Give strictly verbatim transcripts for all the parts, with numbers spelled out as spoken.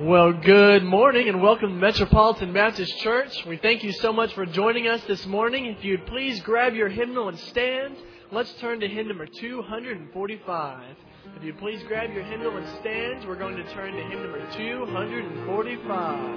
Well, good morning and welcome to Metropolitan Baptist Church. We thank you so much for joining us this morning. If you'd please grab your hymnal and stand, let's turn to hymn number two forty-five. If you'd please grab your hymnal and stand, we're going to turn to hymn number two forty-five.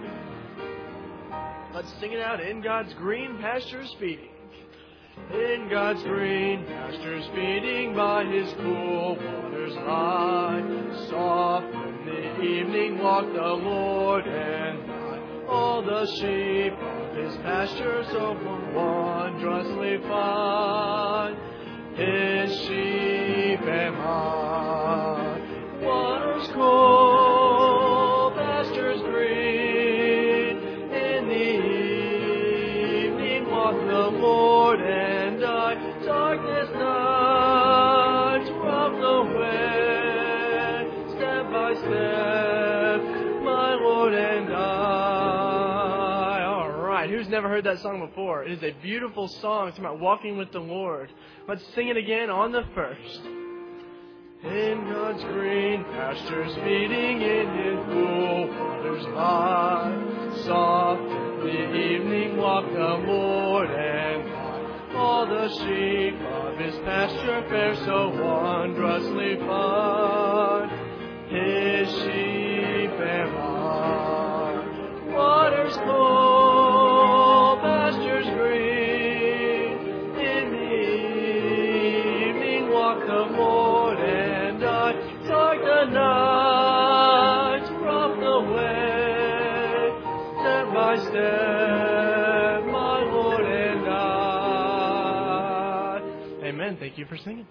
Let's sing it out. In God's green pastures feeding. In God's green pastures feeding, by His cool waters lie. Soft in the evening walk the Lord and by. All the sheep of His pasture so wondrously fine. His sheep am I. Waters cool, pastures green. In the evening walk the Lord and darkness night from the way, step by step, my Lord and I. All right, who's never heard that song before? It is a beautiful song. It's about walking with the Lord. Let's sing it again on the first. In God's green pastures feeding, in His cool waters lie. Soft in the evening walk the Lord and all the sheep of His pasture fare so wondrously fine. His sheep am I. Waters cool, pastures green. In the evening walk the Lord and I. Dark the night from the way, step by step, my Lord and I. Amen. Thank you for singing.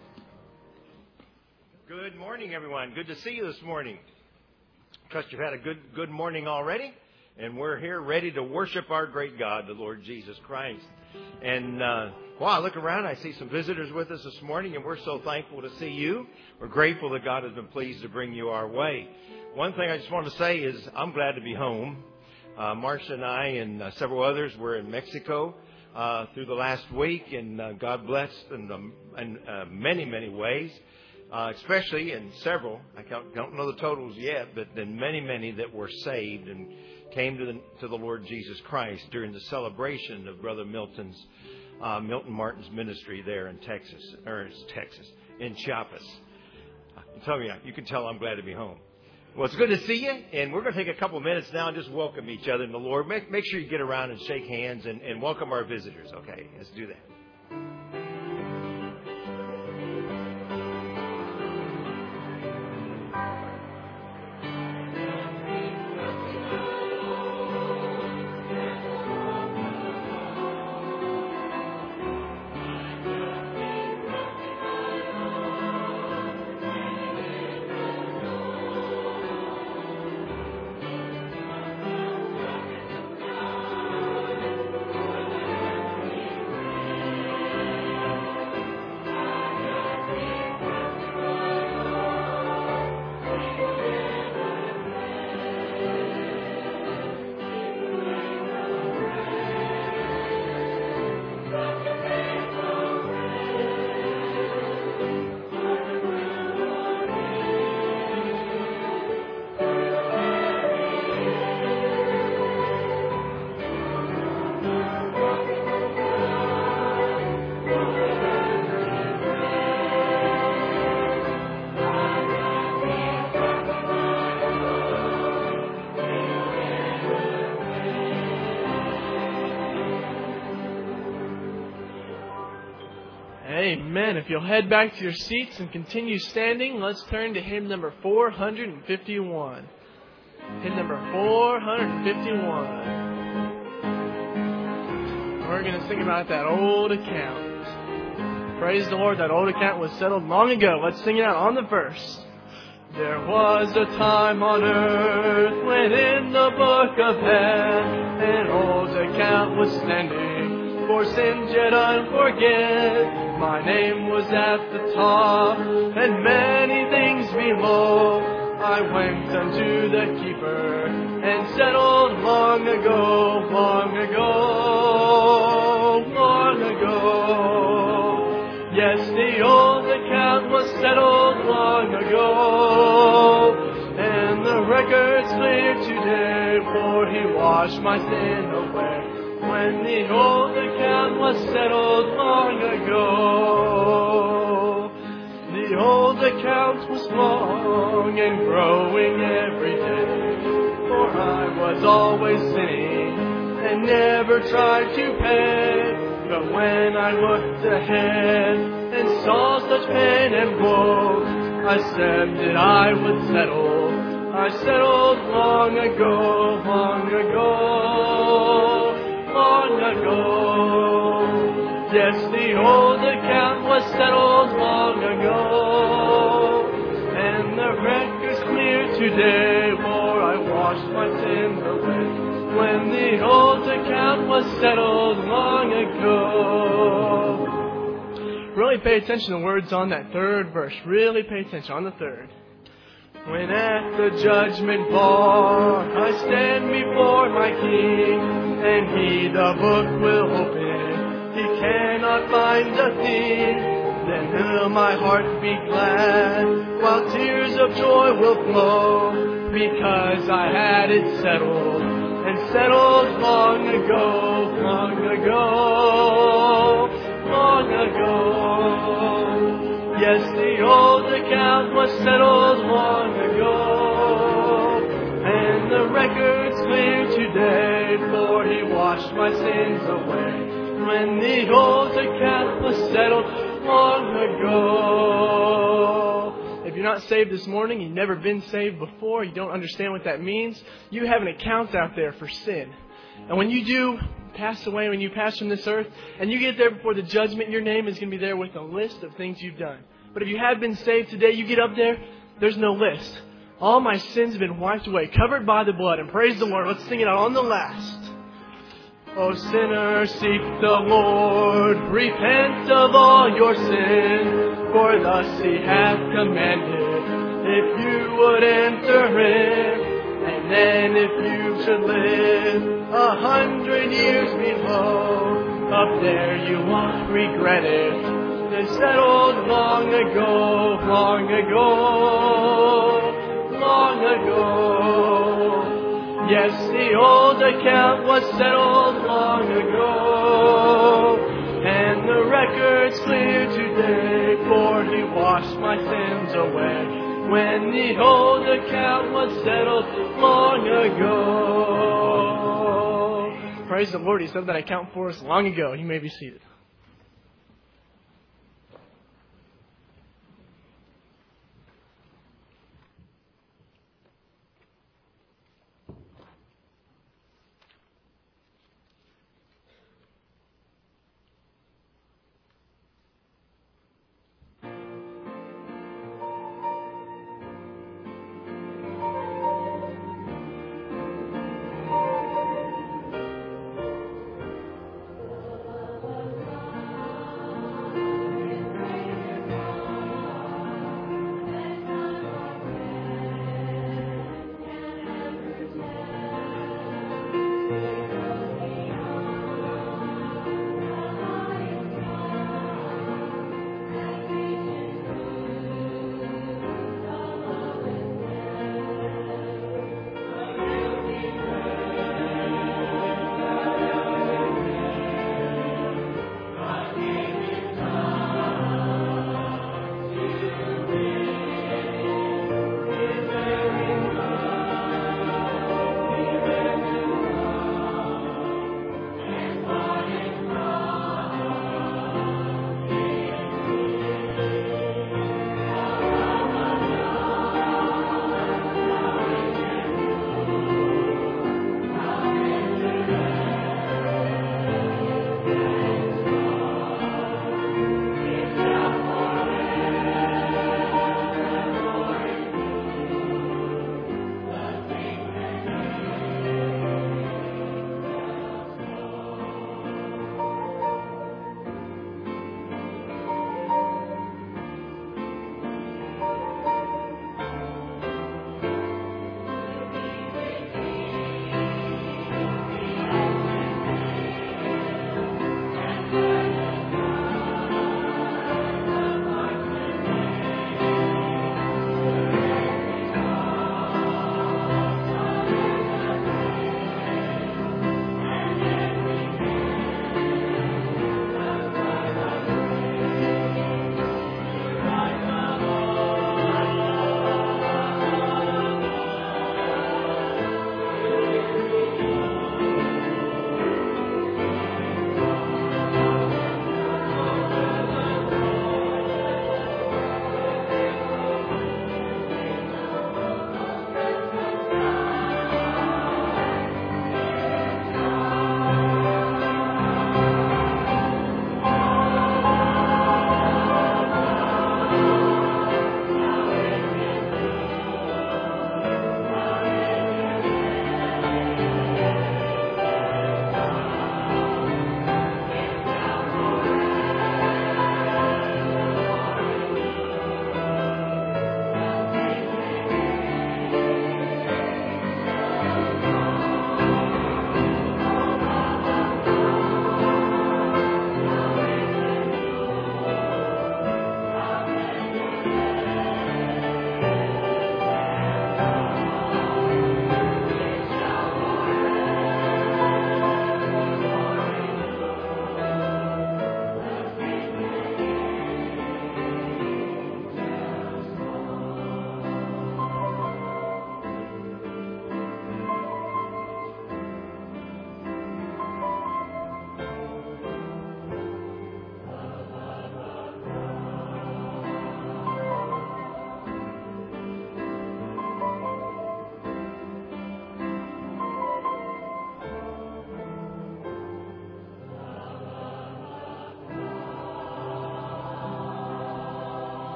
Good morning, everyone. Good to see you this morning. Trust you've had a good good morning already, and we're here ready to worship our great God, the Lord Jesus Christ. And uh, while I look around, I see some visitors with us this morning, and we're so thankful to see you. We're grateful that God has been pleased to bring you our way. One thing I just want to say is I'm glad to be home. Uh, Marcia and I and uh, several others were in Mexico Uh, through the last week, and uh, God blessed in, um, in uh, many, many ways, uh, especially in several, I don't, don't know the totals yet, but then many, many that were saved and came to the, to the Lord Jesus Christ during the celebration of Brother Milton's, uh, Milton Martin's ministry there in Texas, or Texas, in Chiapas. I'm telling you, you can tell I'm glad to be home. Well, it's good to see you, and we're going to take a couple of minutes now and just welcome each other in the Lord. Make, make sure you get around and shake hands and, and welcome our visitors, okay? Let's do that. Amen. If you'll head back to your seats and continue standing, let's turn to hymn number four fifty-one. Hymn number four fifty-one. We're going to sing about that old account. Praise the Lord, that old account was settled long ago. Let's sing it out on the verse. There was a time on earth when in the book of heaven an old account was standing for sins yet unforgiven. My name was at the top, and many things below. I went unto the keeper, and settled long ago, long ago, long ago. Yes, the old settled long ago, and the record's clear washed my sin away. When the old account was settled long ago. The old account was long and growing every day. For I was always sinning and never tried to pay. But when I looked ahead and saw such pain and woe, I said that I would settle. I settled long ago, long ago, long ago. Yes, the old account was settled long ago, and the record's clear today, for I washed my sins away. When the old account was settled long ago. Really pay attention to the words on that third verse. Really pay attention on the third. When at the judgment bar I stand before my King, and He the book will open, He cannot find a thing, then will my heart be glad, while tears of joy will flow, because I had it settled, and settled long ago, long ago, long ago. Yes, the old account was settled long ago, and the record's clear today, for He washed my sins away. When the old account was settled long ago. If you're not saved this morning, you've never been saved before, you don't understand what that means, you have an account out there for sin. And when you do pass away, when you pass from this earth, and you get there before the judgment, your name is going to be there with a list of things you've done. But if you have been saved today, you get up there, there's no list. All my sins have been wiped away, covered by the blood. And praise the Lord. Let's sing it out on the last. O sinner, seek the Lord, repent of all your sin, for thus He hath commanded, if you would enter in. And then if you should live a hundred years below, up there you won't regret it. It's settled long ago, long ago, long ago. Yes, the old account was settled long ago, and the record's clear today, for He washed my sins away. When the old account was settled long ago. Praise the Lord, He said that account for us long ago. You may be seated.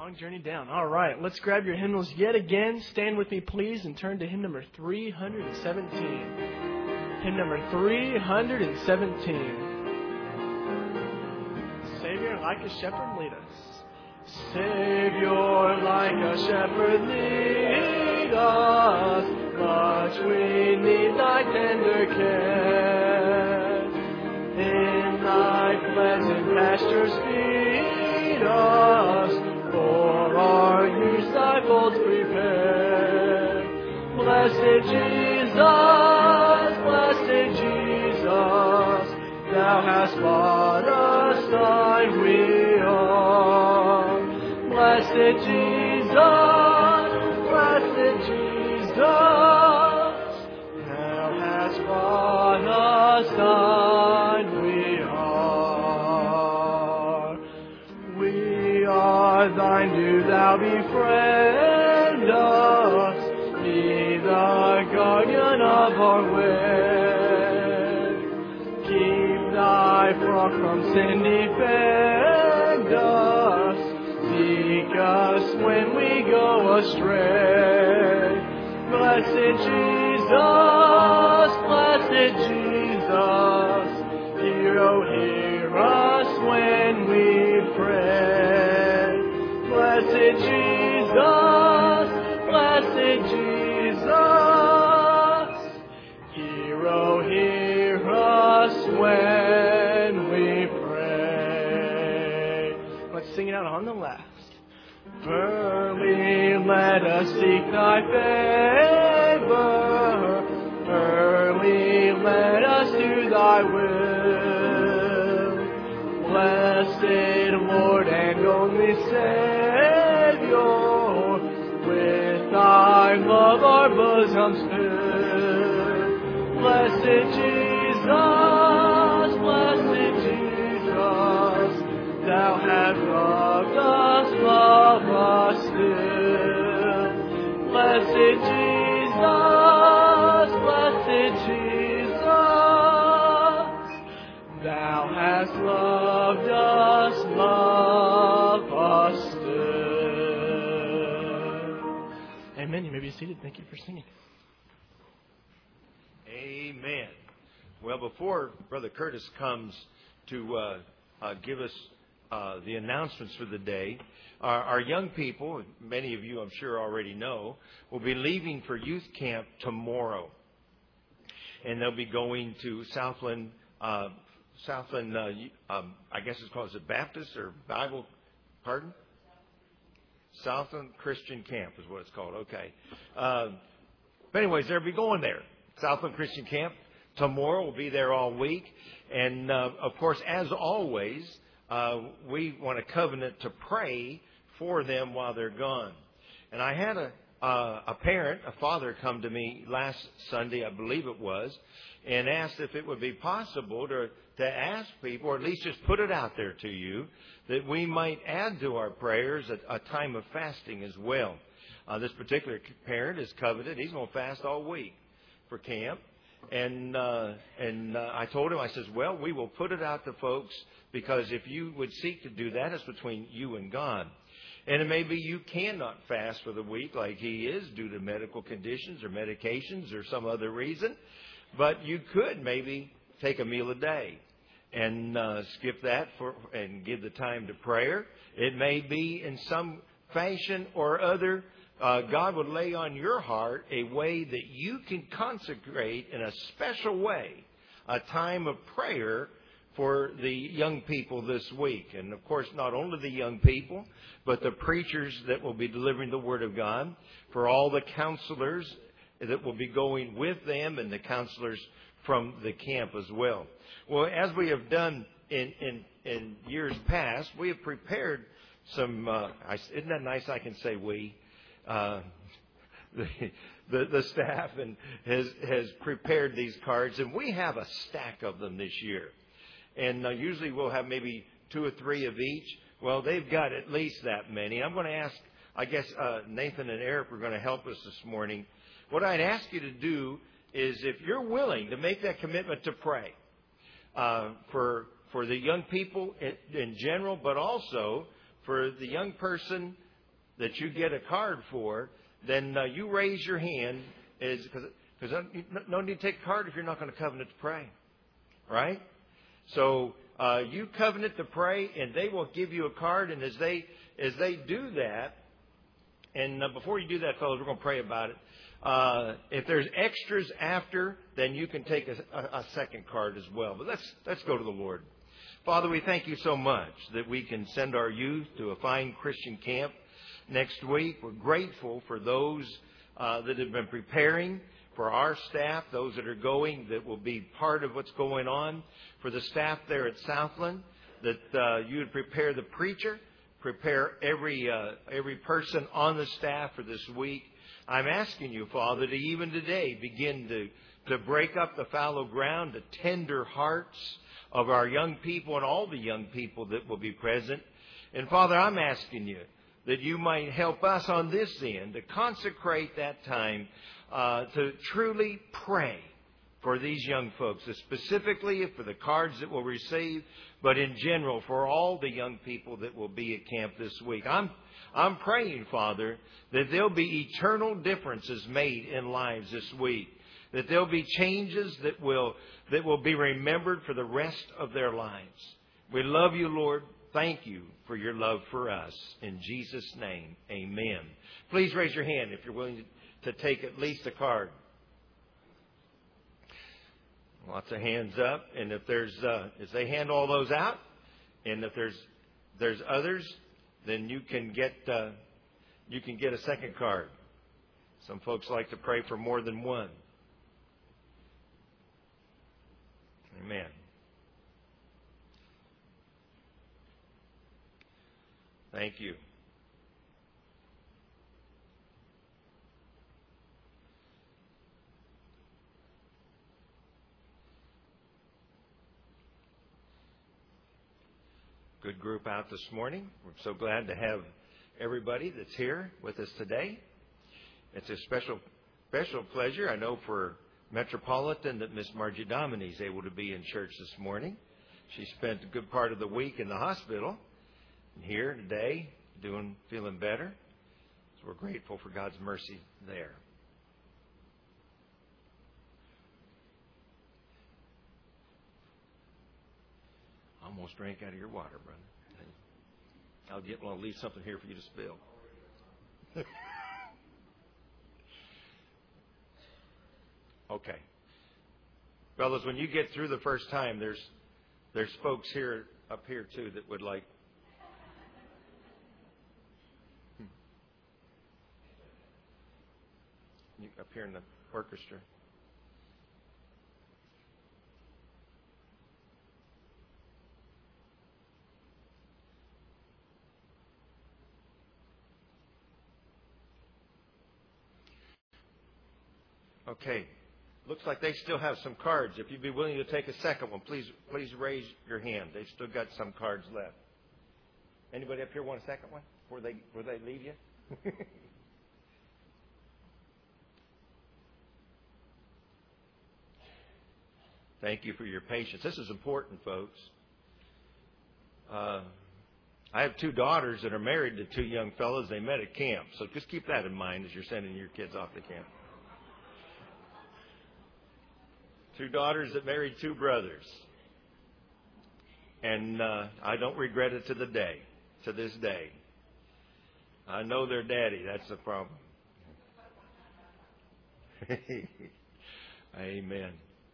Long journey down. All right, let's grab your hymnals yet again. Stand with me, please, and turn to hymn number three hundred seventeen. Hymn number three hundred seventeen. Savior, like a shepherd, lead us. Savior, like a shepherd, lead us. Much we need thy tender care. In thy pleasant pastures feed us. For our use thy folds prepare. Blessed Jesus, blessed Jesus, thou hast bought us thy will. Blessed Jesus, blessed Jesus, thou hast bought us thine will. We are thine, do thou befriend us, be the guardian of our way. Keep thy flock from sin, defend us, seek us when we go astray. Blessed Jesus, blessed Jesus, hear, oh, hear us when we pray. Blessed Jesus, blessed Jesus, hear, oh, hear us when we pray. Let's sing it out on the last. Early let us seek thy favor. Early let us do thy will. Blessed Lord and only Savior, with thy love our bosoms fill. Blessed Jesus, blessed Jesus, thou hast loved us, love us still. Blessed Jesus, blessed Jesus, thou hast loved us, love us still. Amen. You may be seated. Thank you for singing. Amen. Well, before Brother Curtis comes to uh, uh, give us uh, the announcements for the day, our, our young people, many of you I'm sure already know, will be leaving for youth camp tomorrow. And they'll be going to Southland, uh, Southland, uh, um, I guess it's called, is it Baptist or Bible, pardon? Southland Christian Camp is what it's called, okay. Uh, but anyways, they'll be going there. Southland Christian Camp tomorrow. We'll be there all week. And, uh, of course, as always, uh, we want a covenant to pray for them while they're gone. And I had a, uh, a parent, a father, come to me last Sunday, I believe it was, and asked if it would be possible to, to ask people, or at least just put it out there to you, that we might add to our prayers a, a time of fasting as well. Uh, this particular parent is coveted. He's going to fast all week for camp. And uh, and uh, I told him, I says, well, we will put it out to folks, because if you would seek to do that, it's between you and God. And it may be you cannot fast for the week like he is due to medical conditions or medications or some other reason. But you could maybe take a meal a day and uh, skip that for and give the time to prayer. It may be in some fashion or other, Uh, God would lay on your heart a way that you can consecrate in a special way a time of prayer for the young people this week. And, of course, not only the young people, but the preachers that will be delivering the Word of God, for all the counselors that will be going with them, and the counselors from the camp as well. Well, as we have done in, in, in years past, we have prepared some, uh, isn't that nice I can say we? Uh, the, the the staff and has has prepared these cards, and we have a stack of them this year. And uh, usually we'll have maybe two or three of each. Well, they've got at least that many. I'm going to ask, I guess uh, Nathan and Eric are going to help us this morning. What I'd ask you to do is, if you're willing to make that commitment to pray uh, for for the young people in, in general, but also for the young person that you get a card for, then uh, you raise your hand. Is because because no need to take a card if you're not going to covenant to pray, right? So uh, you covenant to pray, and they will give you a card. And as they as they do that, and uh, before you do that, fellas, we're going to pray about it. Uh, if there's extras after, then you can take a, a, a second card as well. But let's let's go to the Lord. Father, we thank you so much that we can send our youth to a fine Christian camp next week. We're grateful for those uh, that have been preparing, for our staff, those that are going, that will be part of what's going on, for the staff there at Southland, that uh, you would prepare the preacher, prepare every uh, every person on the staff for this week. I'm asking you, Father, to even today begin to, to break up the fallow ground, the tender hearts of our young people and all the young people that will be present. And Father, I'm asking you that you might help us on this end to consecrate that time uh, to truly pray for these young folks, specifically for the cards that we'll receive, but in general for all the young people that will be at camp this week. I'm I'm praying, Father, that there'll be eternal differences made in lives this week, that there'll be changes that will that will be remembered for the rest of their lives. We love you, Lord. Thank you for your love for us. In Jesus' name, amen. Please raise your hand if you're willing to take at least a card. Lots of hands up. And if there's, uh, if they hand all those out, and if there's there's others, then you can get uh, you can get a second card. Some folks like to pray for more than one. Amen. Thank you. Good group out this morning. We're so glad to have everybody that's here with us today. It's a special, special pleasure, I know, for Metropolitan that Miss Margie Dominy is able to be in church this morning. She spent a good part of the week in the hospital, and here today, doing, feeling better. So we're grateful for God's mercy there. I almost drank out of your water, brother. I'll get, well, I'll leave something here for you to spill. Okay. Fellas, when you get through the first time, there's there's folks here up here too that would like. Hmm. You, up here in the orchestra. Okay. Looks like they still have some cards. If you'd be willing to take a second one, please please raise your hand. They've still got some cards left. Anybody up here want a second one before they before they leave you? Thank you for your patience. This is important, folks. Uh, I have two daughters that are married to two young fellows they met at camp. So just keep that in mind as you're sending your kids off to camp. Two daughters that married two brothers. And uh, I don't regret it to the day, to this day. I know their daddy. That's the problem. Amen.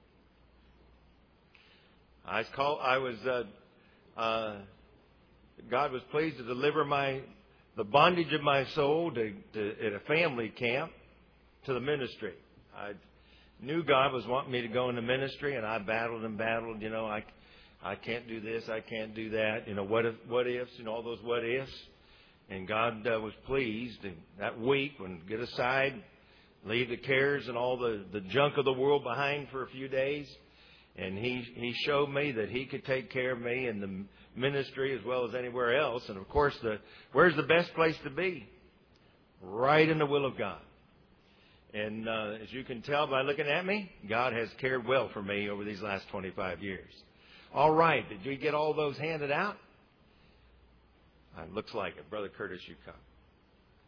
I was called, I was, uh, uh, God was pleased to deliver my, the bondage of my soul to, to at a family camp to the ministry. I knew God was wanting me to go into ministry, and I battled and battled. You know, I, I can't do this, I can't do that. You know, what if, what ifs, and all those what ifs. And God uh, was pleased. And that week, when get aside, leave the cares and all the, the junk of the world behind for a few days, and He He showed me that He could take care of me in the ministry as well as anywhere else. And of course, the where's the best place to be? Right in the will of God. And uh, as you can tell by looking at me, God has cared well for me over these last twenty-five years. All right. Did you get all those handed out? Uh, looks like it. Brother Curtis, you come.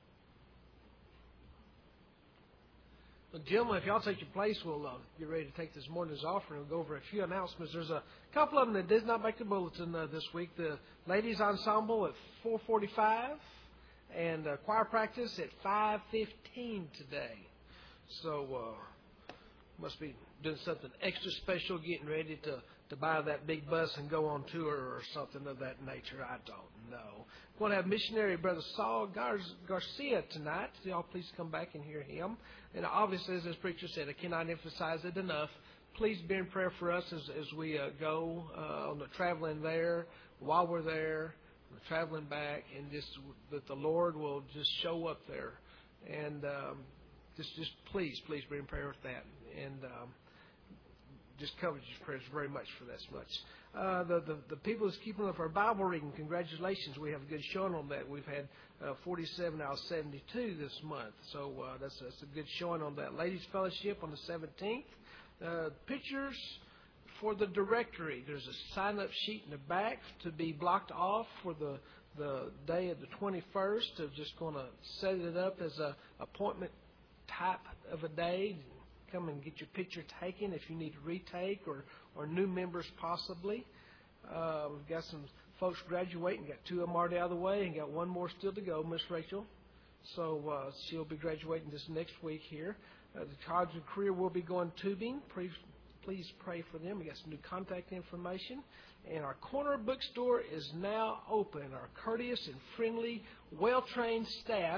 Well, gentlemen, if y'all take your place, we'll uh, get ready to take this morning's offering. We'll go over a few announcements. There's a couple of them that did not make the bulletin uh, this week. The ladies' ensemble at four forty-five and uh, choir practice at five fifteen today. So uh, must be doing something extra special, getting ready to, to buy that big bus and go on tour or something of that nature. I don't know. We're going to have missionary Brother Saul Gar- Garcia tonight. Y'all please come back and hear him. And obviously, as this preacher said, I cannot emphasize it enough. Please be in prayer for us as, as we uh, go uh, on the traveling there, while we're there, we're traveling back, and just that the Lord will just show up there. And um, just, just please, please be in prayer with that. And um, just cover your prayers very much for that much. Uh, the, the the people that's keeping up our Bible reading, congratulations. We have a good showing on that. We've had uh, forty-seven out of seventy-two this month. So uh, that's, that's a good showing on that. Ladies Fellowship on the seventeenth. Uh, pictures for the directory. There's a sign-up sheet in the back to be blocked off for the, the day of the twenty-first. They're just going to set it up as a appointment type of a day. Come and get your picture taken if you need to retake or, or new members possibly. Uh, we've got some folks graduating. Got two of them already out of the way and got one more still to go, Miss Rachel. So uh, she'll be graduating this next week here. Uh, the college and career will be going tubing. Please, please pray for them. We got some new contact information. And our corner bookstore is now open. Our courteous and friendly, well-trained staff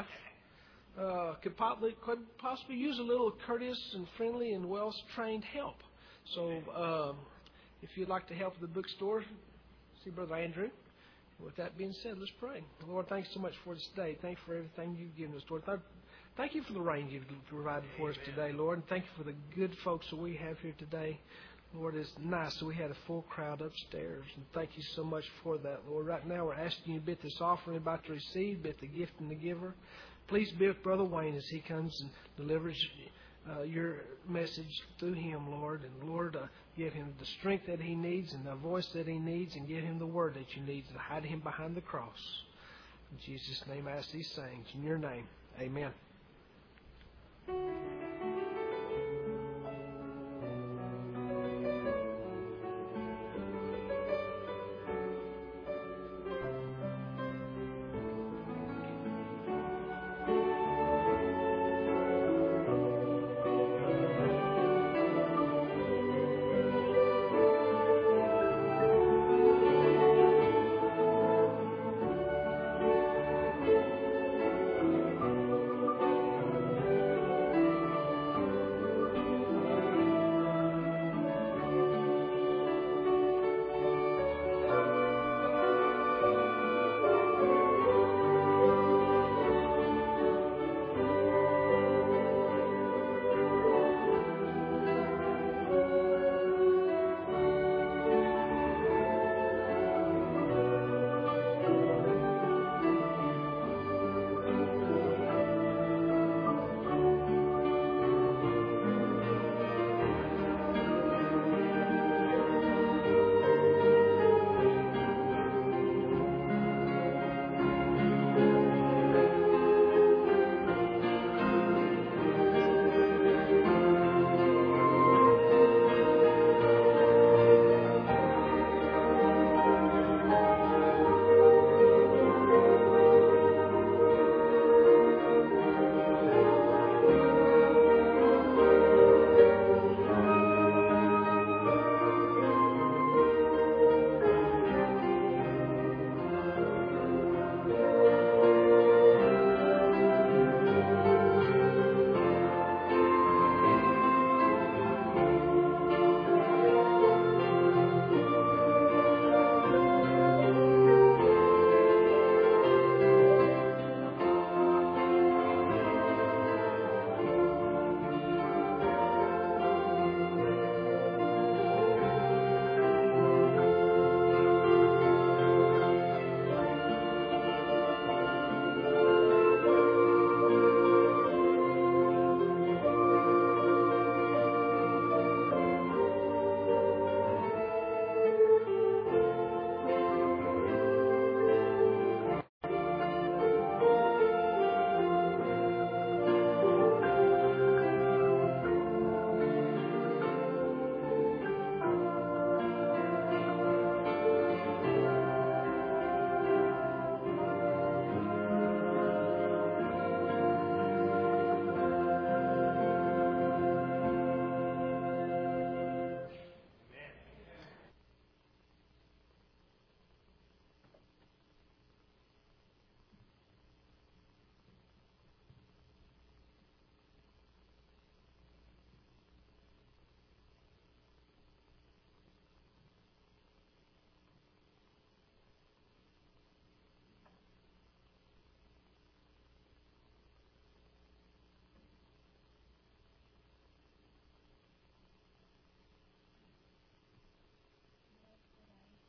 Uh, could, possibly, could possibly use a little courteous and friendly and well-trained help. So um, if you'd like to help the bookstore, see Brother Andrew. With that being said, let's pray. Lord, thanks so much for this day. Thank you for everything you've given us, Lord. Thank you for the rain you've provided for us today, Lord. And thank you for the good folks that we have here today. Lord, it's nice that we had a full crowd upstairs. And thank you so much for that, Lord. Right now we're asking you to bit this offering about to receive, bit the gift and the giver. Please be with Brother Wayne as he comes and delivers uh, your message through him, Lord. And, Lord, uh, give him the strength that he needs and the voice that he needs, and give him the word that you need to hide him behind the cross. In Jesus' name I ask these things. In your name, amen.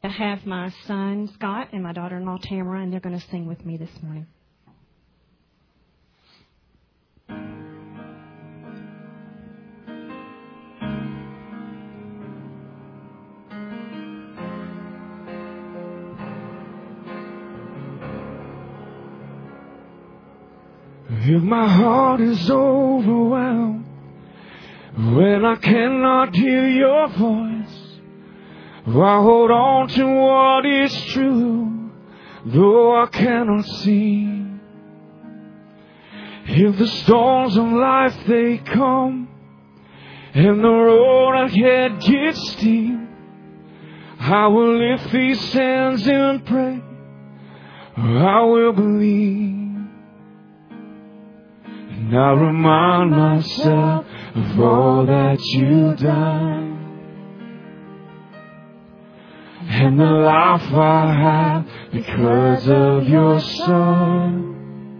I have my son, Scott, and my daughter-in-law, Tamara, and they're going to sing with me this morning. If my heart is overwhelmed, when I cannot hear your voice, I hold on to what is true, though I cannot see. If the storms of life they come, and the road ahead gets steep, I will lift these hands and pray, I will believe. And I remind myself of all that you've done, and the life I have because of your Son.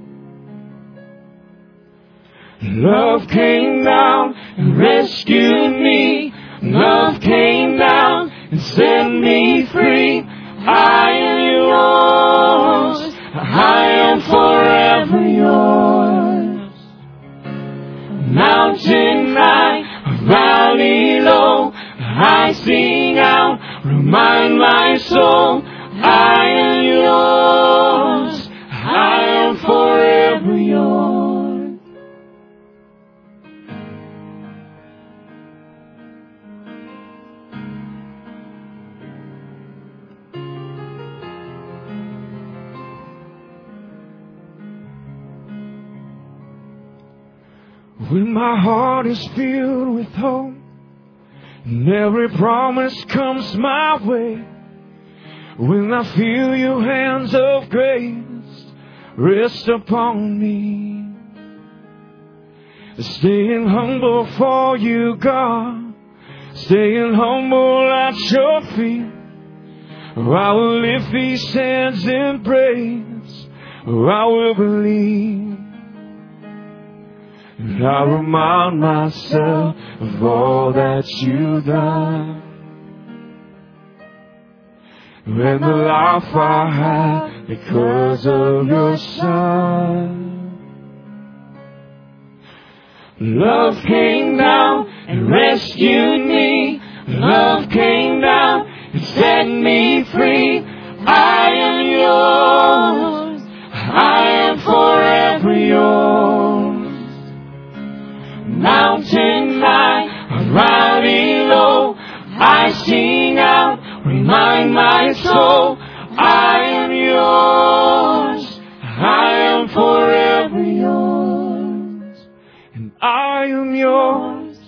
Love came down and rescued me. Love came down and set me free. I am yours. I am forever yours. Mountain high, valley low, I sing out, remind my soul, I am yours, I am forever yours. When my heart is filled with hope, and every promise comes my way, when I feel your hands of grace rest upon me, staying humble for you, God, staying humble at your feet, I will lift these hands in praise, I will believe. And I remind myself of all that you've done, and the life I have because of your Son. Love came down and rescued me. Love came down and set me free. I am yours. I am forever yours. Mountain high, valley low, I sing out, remind my soul, I am yours, I am forever yours, and I am yours,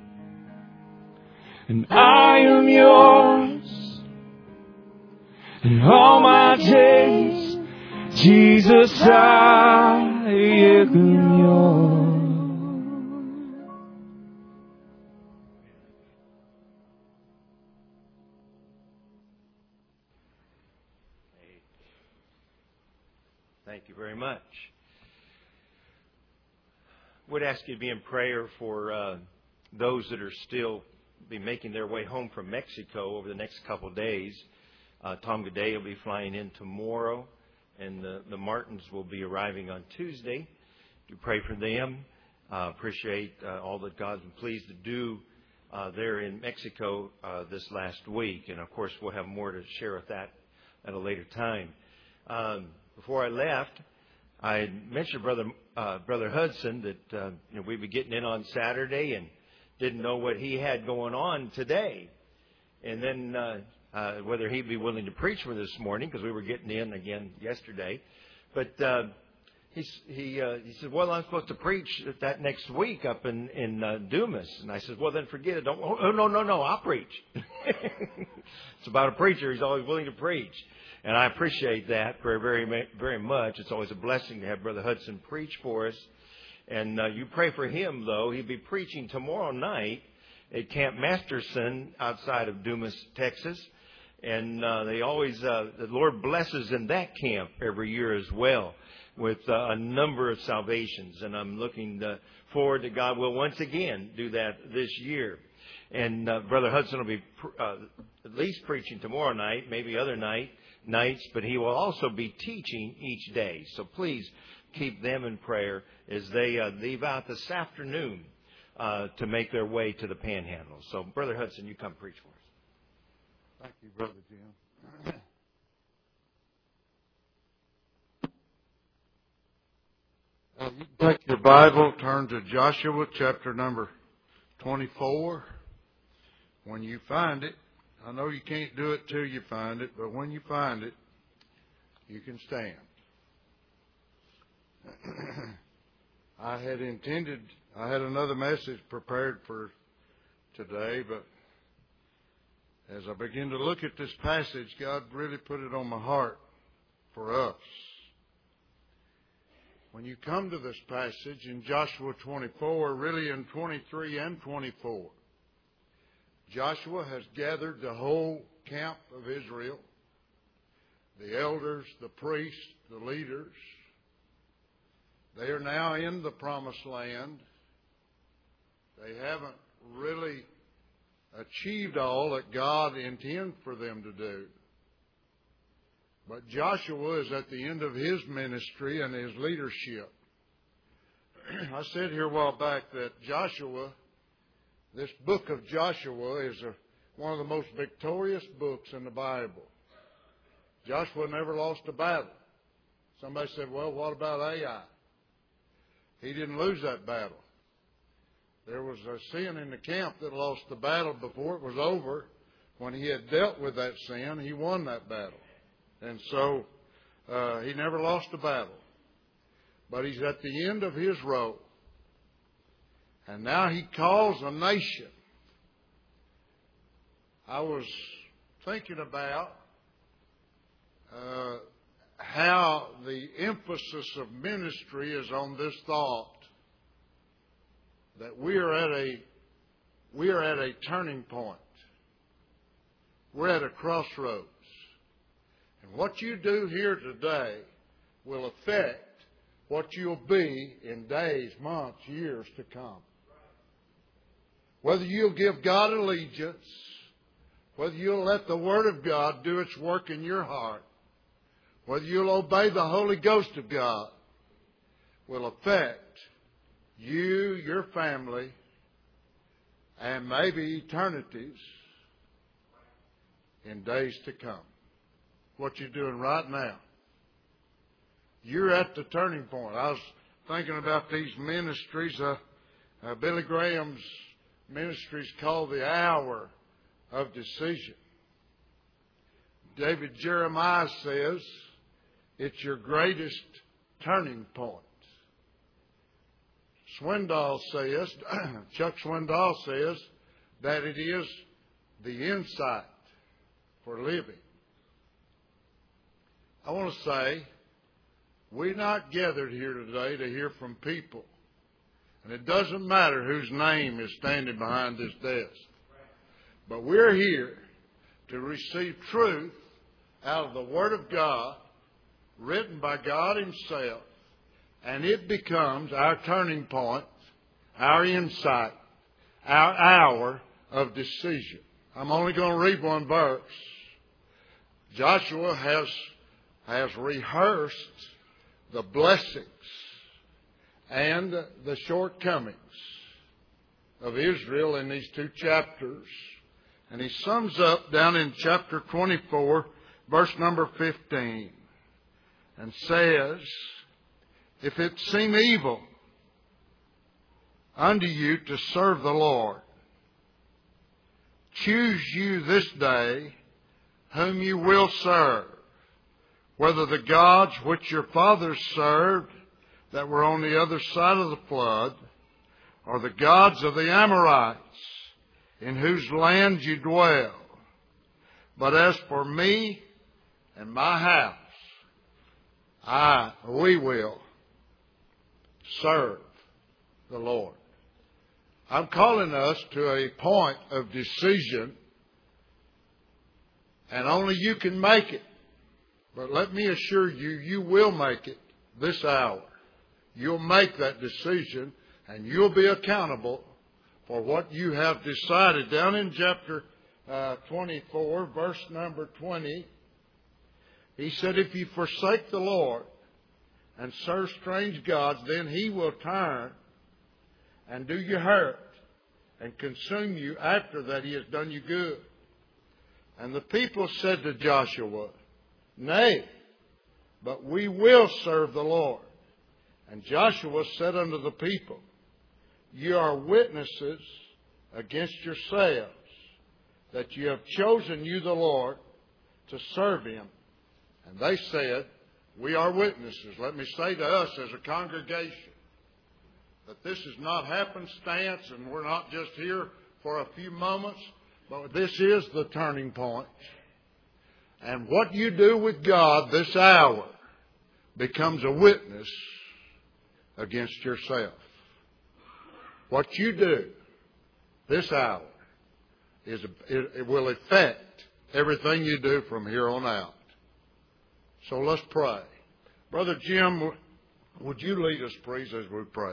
and I am yours, and all my days, Jesus, I am yours. Thank you very much. Would ask you to be in prayer for uh, those that are still be making their way home from Mexico over the next couple of days. Uh, Tom G'day will be flying in tomorrow, and the, the Martins will be arriving on Tuesday. Do pray for them. Uh, appreciate uh, all that God's been pleased to do uh, there in Mexico uh, this last week, and of course we'll have more to share with that at a later time. Um, Before I left, I mentioned Brother uh, Brother Hudson that uh, you know, we'd be getting in on Saturday and didn't know what he had going on today. And then uh, uh, whether he'd be willing to preach for this morning, because we were getting in again yesterday. But uh, he's, he uh, he said, well, I'm supposed to preach that next week up in, in uh, Dumas. And I said, well, then forget it. Don't, oh, no, no, no, I'll preach. It's about a preacher. He's always willing to preach. And I appreciate that very, very, very much. It's always a blessing to have Brother Hudson preach for us. And uh, you pray for him, though. He'll be preaching tomorrow night at Camp Masterson outside of Dumas, Texas. And uh, they always, uh, the Lord blesses in that camp every year as well with uh, a number of salvations. And I'm looking uh, forward to God will once again do that this year. And uh, Brother Hudson will be pr- uh, at least preaching tomorrow night, maybe other night nights, but he will also be teaching each day. So please keep them in prayer as they uh, leave out this afternoon uh, to make their way to the Panhandle. So, Brother Hudson, you come preach for us. Thank you, Brother Jim. Uh, you can take your Bible, turn to Joshua chapter number twenty-four. When you find it, I know you can't do it till you find it, but when you find it, you can stand. I had intended, I had another message prepared for today, but as I begin to look at this passage, God really put it on my heart for us. When you come to this passage in Joshua twenty-four, really in twenty-three and twenty-four, Joshua has gathered the whole camp of Israel, the elders, the priests, the leaders. They are now in the promised land. They haven't really achieved all that God intends for them to do. But Joshua is at the end of his ministry and his leadership. I said here a while back that Joshua, this book of Joshua, is a, one of the most victorious books in the Bible. Joshua never lost a battle. Somebody said, well, what about Ai? He didn't lose that battle. There was a sin in the camp that lost the battle before it was over. When he had dealt with that sin, he won that battle. And so uh, he never lost a battle. But he's at the end of his road. And now he calls a nation. I was thinking about uh, how the emphasis of ministry is on this thought that we are at a we are at a turning point. We're at a crossroads. And what you do here today will affect what you'll be in days, months, years to come. Whether you'll give God allegiance, whether you'll let the Word of God do its work in your heart, whether you'll obey the Holy Ghost of God, will affect you, your family, and maybe eternities in days to come. What you're doing right now. You're at the turning point. I was thinking about these ministries. Uh, uh, Billy Graham's ministry is called the Hour of Decision. David Jeremiah says it's your greatest turning point. Swindoll says, Chuck Swindoll says that it is the insight for living. I want to say, we're not gathered here today to hear from people. And it doesn't matter whose name is standing behind this desk. But we're here to receive truth out of the Word of God, written by God Himself. And it becomes our turning point, our insight, our hour of decision. I'm only going to read one verse. Joshua has, has rehearsed the blessings and the shortcomings of Israel in these two chapters. And he sums up down in chapter twenty-four, verse number fifteen, and says, if it seem evil unto you to serve the Lord, choose you this day whom you will serve, whether the gods which your fathers served that were on the other side of the flood, or the gods of the Amorites, in whose land you dwell. But as for me and my house, I, we will serve the Lord. I'm calling us to a point of decision, and only you can make it. But let me assure you, you will make it this hour. You'll make that decision, and you'll be accountable for what you have decided. Down in chapter uh, twenty-four, verse number twenty, he said, if you forsake the Lord and serve strange gods, then He will turn and do you hurt and consume you after that He has done you good. And the people said to Joshua, nay, but we will serve the Lord. And Joshua said unto the people, ye are witnesses against yourselves that you have chosen you the Lord to serve Him. And they said, we are witnesses. Let me say to us as a congregation that this is not happenstance and we're not just here for a few moments, but this is the turning point. And what you do with God this hour becomes a witness against yourself. What you do this hour is it, it will affect everything you do from here on out. So let's pray. Brother Jim, would you lead us, please, as we pray?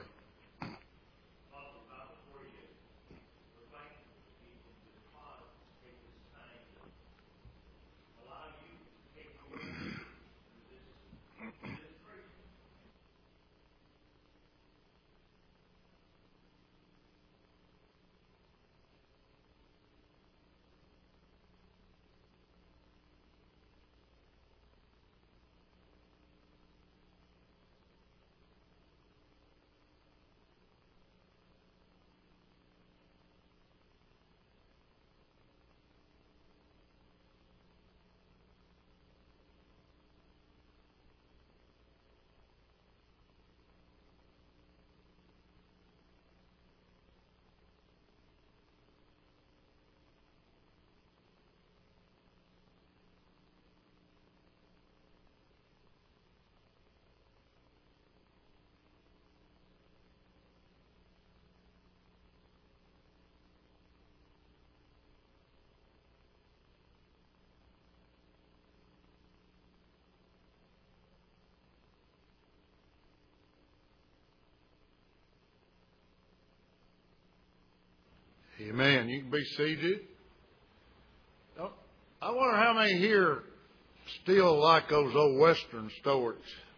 Amen. You can be seated. I wonder how many here still like those old Western stories.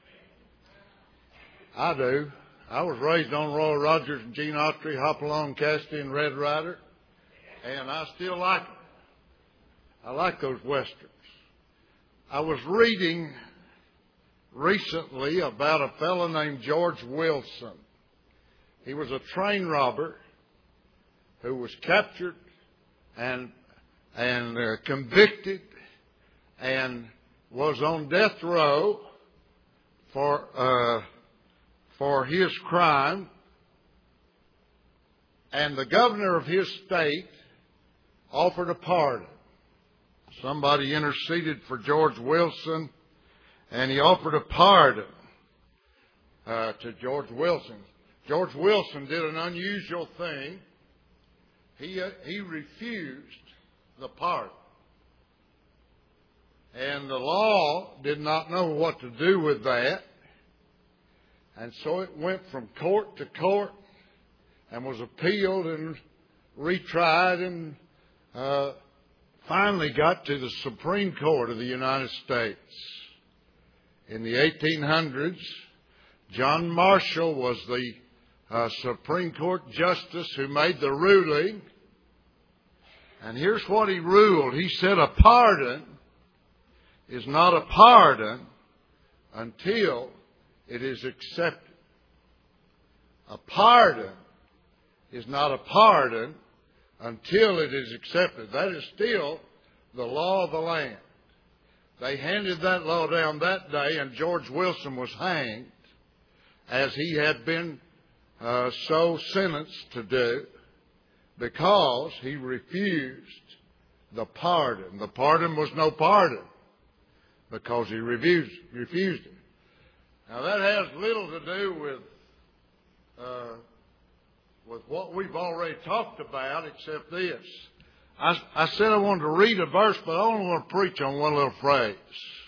I do. I was raised on Roy Rogers and Gene Autry, Hopalong Cassidy and Red Ryder, and I still like them. I like those Westerns. I was reading recently about a fellow named George Wilson. He was a train robber who was captured and and uh, convicted and was on death row for uh, for his crime. And the governor of his state offered a pardon. Somebody interceded for George Wilson, and he offered a pardon uh, to George Wilson. George Wilson did an unusual thing. He uh, he refused the pardon. And the law did not know what to do with that. And so it went from court to court and was appealed and retried and uh, finally got to the Supreme Court of the United States. In the eighteen hundreds, John Marshall was the uh, Supreme Court justice who made the ruling. And here's what he ruled. He said a pardon is not a pardon until it is accepted. A pardon is not a pardon until it is accepted. That is still the law of the land. They handed that law down that day, and George Wilson was hanged, as he had been uh, so sentenced to do, because he refused the pardon. The pardon was no pardon because he refused, refused it. Now that has little to do with uh, with what we've already talked about, except this. I, I said I wanted to read a verse, but I only want to preach on one little phrase.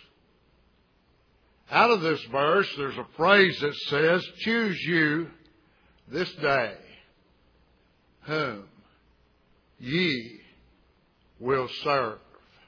Out of this verse, there's a phrase that says, choose you this day whom ye will serve.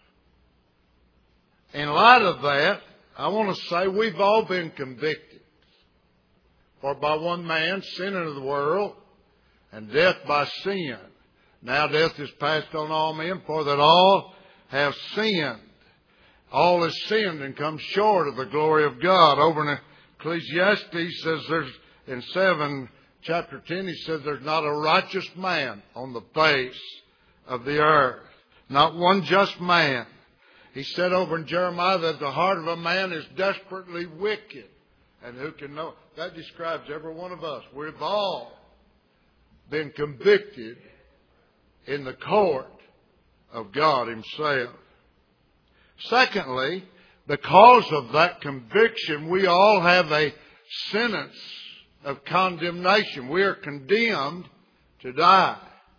In light of that, I want to say we've all been convicted. For by one man sin into the world, and death by sin. Now death is passed on all men, for that all have sinned. All has sinned and come short of the glory of God. Over in Ecclesiastes says there's in seven chapter ten he says there's not a righteous man on the face of the earth. Not one just man. He said over in Jeremiah that the heart of a man is desperately wicked. And who can know? That describes every one of us. We've all been convicted in the court of God Himself. Secondly, because of that conviction, we all have a sentence of condemnation. We are condemned to die.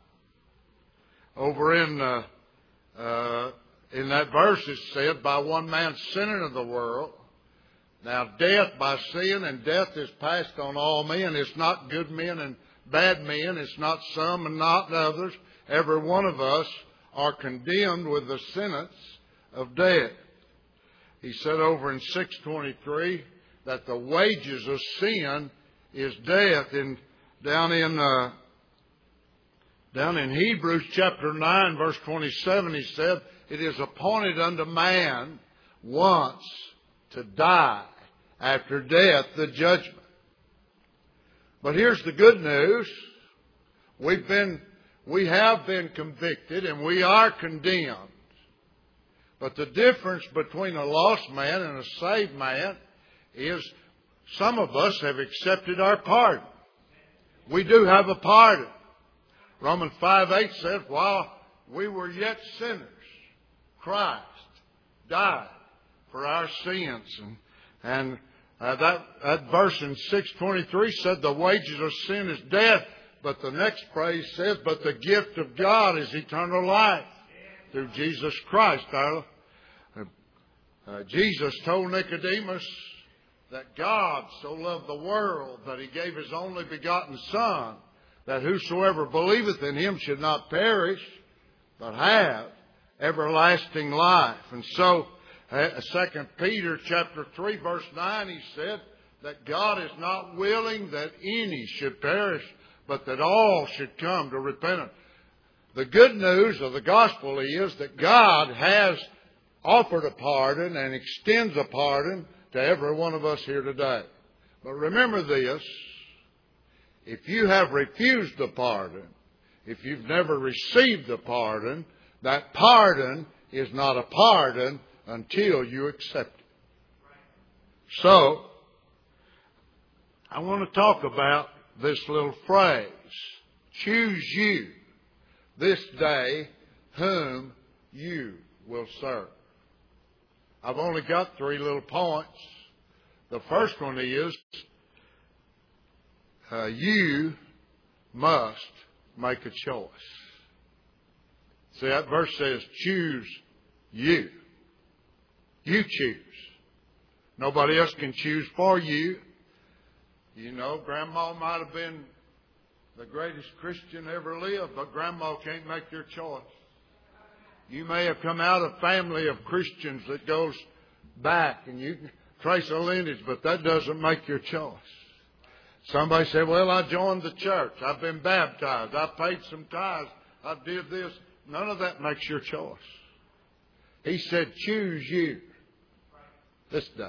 Over in uh, uh, in that verse it said, by one man sin into the world. Now death by sin, and death is passed on all men. It's not good men and bad men. It's not some and not others. Every one of us are condemned with the sentence of death. He said over in six twenty-three that the wages of sin is death. And down in uh, down in Hebrews chapter nine verse twenty-seven he said, it is appointed unto man once to die, after death the judgment. But here's the good news. We've been, we have been convicted and we are condemned. But the difference between a lost man and a saved man is some of us have accepted our pardon. We do have a pardon. Romans five eight says, while we were yet sinners, Christ died for our sins. And, and uh, that, that verse in six twenty-three said the wages of sin is death. But the next phrase says, but the gift of God is eternal life through Jesus Christ. Our, uh, Jesus told Nicodemus that God so loved the world that He gave His only begotten Son, that whosoever believeth in Him should not perish, but have everlasting life. And so, uh, Second Peter chapter three verse nine, he said that God is not willing that any should perish, but that all should come to repentance. The good news of the gospel is that God has offered a pardon and extends a pardon to every one of us here today. But remember this, if you have refused the pardon, if you've never received the pardon, that pardon is not a pardon until you accept it. So, I want to talk about this little phrase, choose you this day whom you will serve. I've only got three little points. The first one is, uh, you must make a choice. See, that verse says, choose you. You choose. Nobody else can choose for you. You know, Grandma might have been the greatest Christian ever lived, but Grandma can't make your choice. You may have come out of a family of Christians that goes back, and you can trace a lineage, but that doesn't make your choice. Somebody said, well, I joined the church. I've been baptized. I paid some tithes. I did this. None of that makes your choice. He said, choose you this day.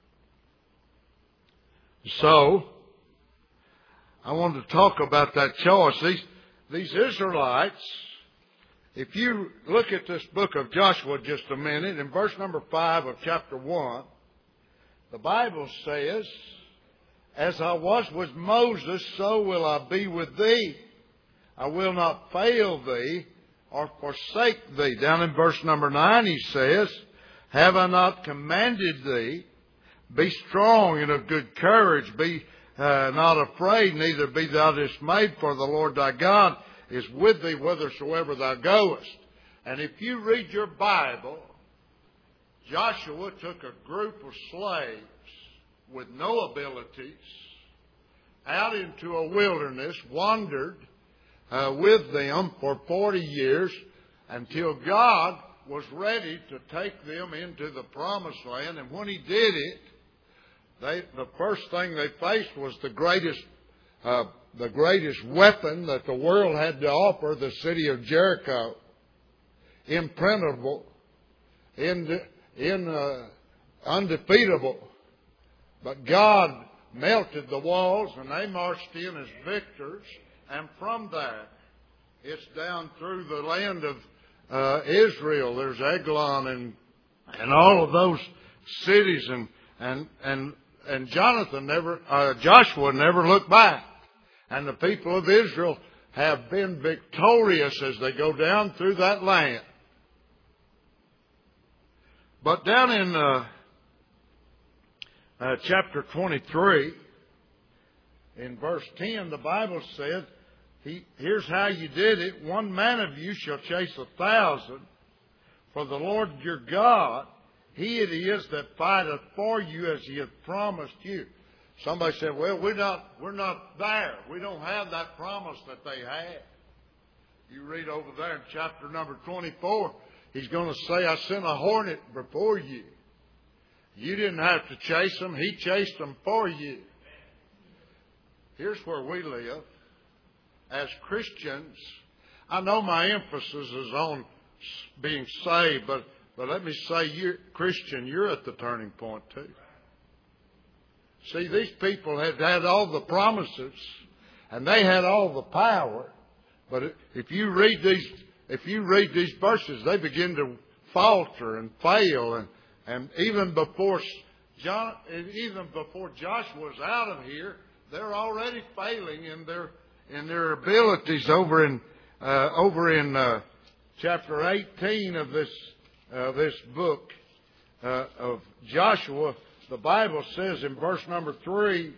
So, I wanted to talk about that choice. These, these Israelites, if you look at this book of Joshua just a minute, in verse number five of chapter one, the Bible says, as I was with Moses, so will I be with thee. I will not fail thee or forsake thee. Down in verse number nine he says, have I not commanded thee? Be strong and of good courage. Be uh, not afraid, neither be thou dismayed, for the Lord thy God is with thee whithersoever thou goest. And if you read your Bible, Joshua took a group of slaves with no abilities out into a wilderness, wandered uh, with them for forty years until God was ready to take them into the promised land. And when He did it, they, the first thing they faced was the greatest, uh, the greatest weapon that the world had to offer, the city of Jericho. Impregnable, in, in, uh, undefeatable. But God melted the walls and they marched in as victors. And from there, it's down through the land of uh, Israel. There's Eglon and and all of those cities. And and and and Jonathan never, uh, Joshua never looked back. And the people of Israel have been victorious as they go down through that land. But down in uh, uh, chapter twenty-three, in verse ten, the Bible said, he, here's how you did it. One man of you shall chase a thousand. For the Lord your God, He it is that fighteth for you as He hath promised you. Somebody said, well, we're not, we're not there. We don't have that promise that they had. You read over there in chapter number twenty-four, He's going to say, I sent a hornet before you. You didn't have to chase them. He chased them for you. Here's where we live. As Christians, I know my emphasis is on being saved, but, but let me say, you Christian, you're at the turning point too. See, these people had had all the promises, and they had all the power, but if you read these If you read these verses, they begin to falter and fail, and, and even before John, even before Joshua's out of here, they're already failing in their in their abilities. Over in uh, over in uh, chapter eighteen of this uh, this book uh, of Joshua, the Bible says in verse number three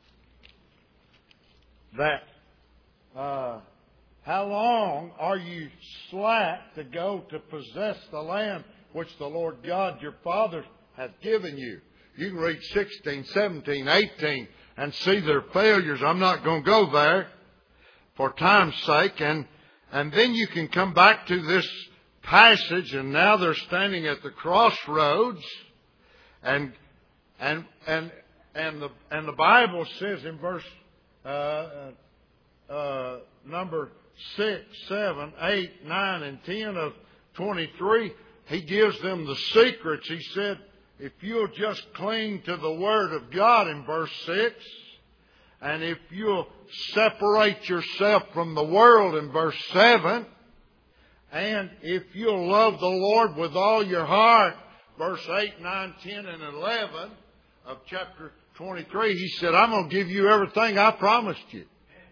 that. Uh, How long are you slack to go to possess the land which the Lord God your father hath given you? You can read sixteen, seventeen, eighteen and see their failures. I'm not going to go there for time's sake. And, and then you can come back to this passage, and now they're standing at the crossroads. And, and, and, and, the, and the Bible says in verse uh, uh, number six, seven, eight, nine, and ten of twenty-three, He gives them the secrets. He said, if you'll just cling to the Word of God in verse six, and if you'll separate yourself from the world in verse seven, and if you'll love the Lord with all your heart, verse eight, nine, ten, and eleven of chapter twenty-three, He said, I'm going to give you everything I promised you.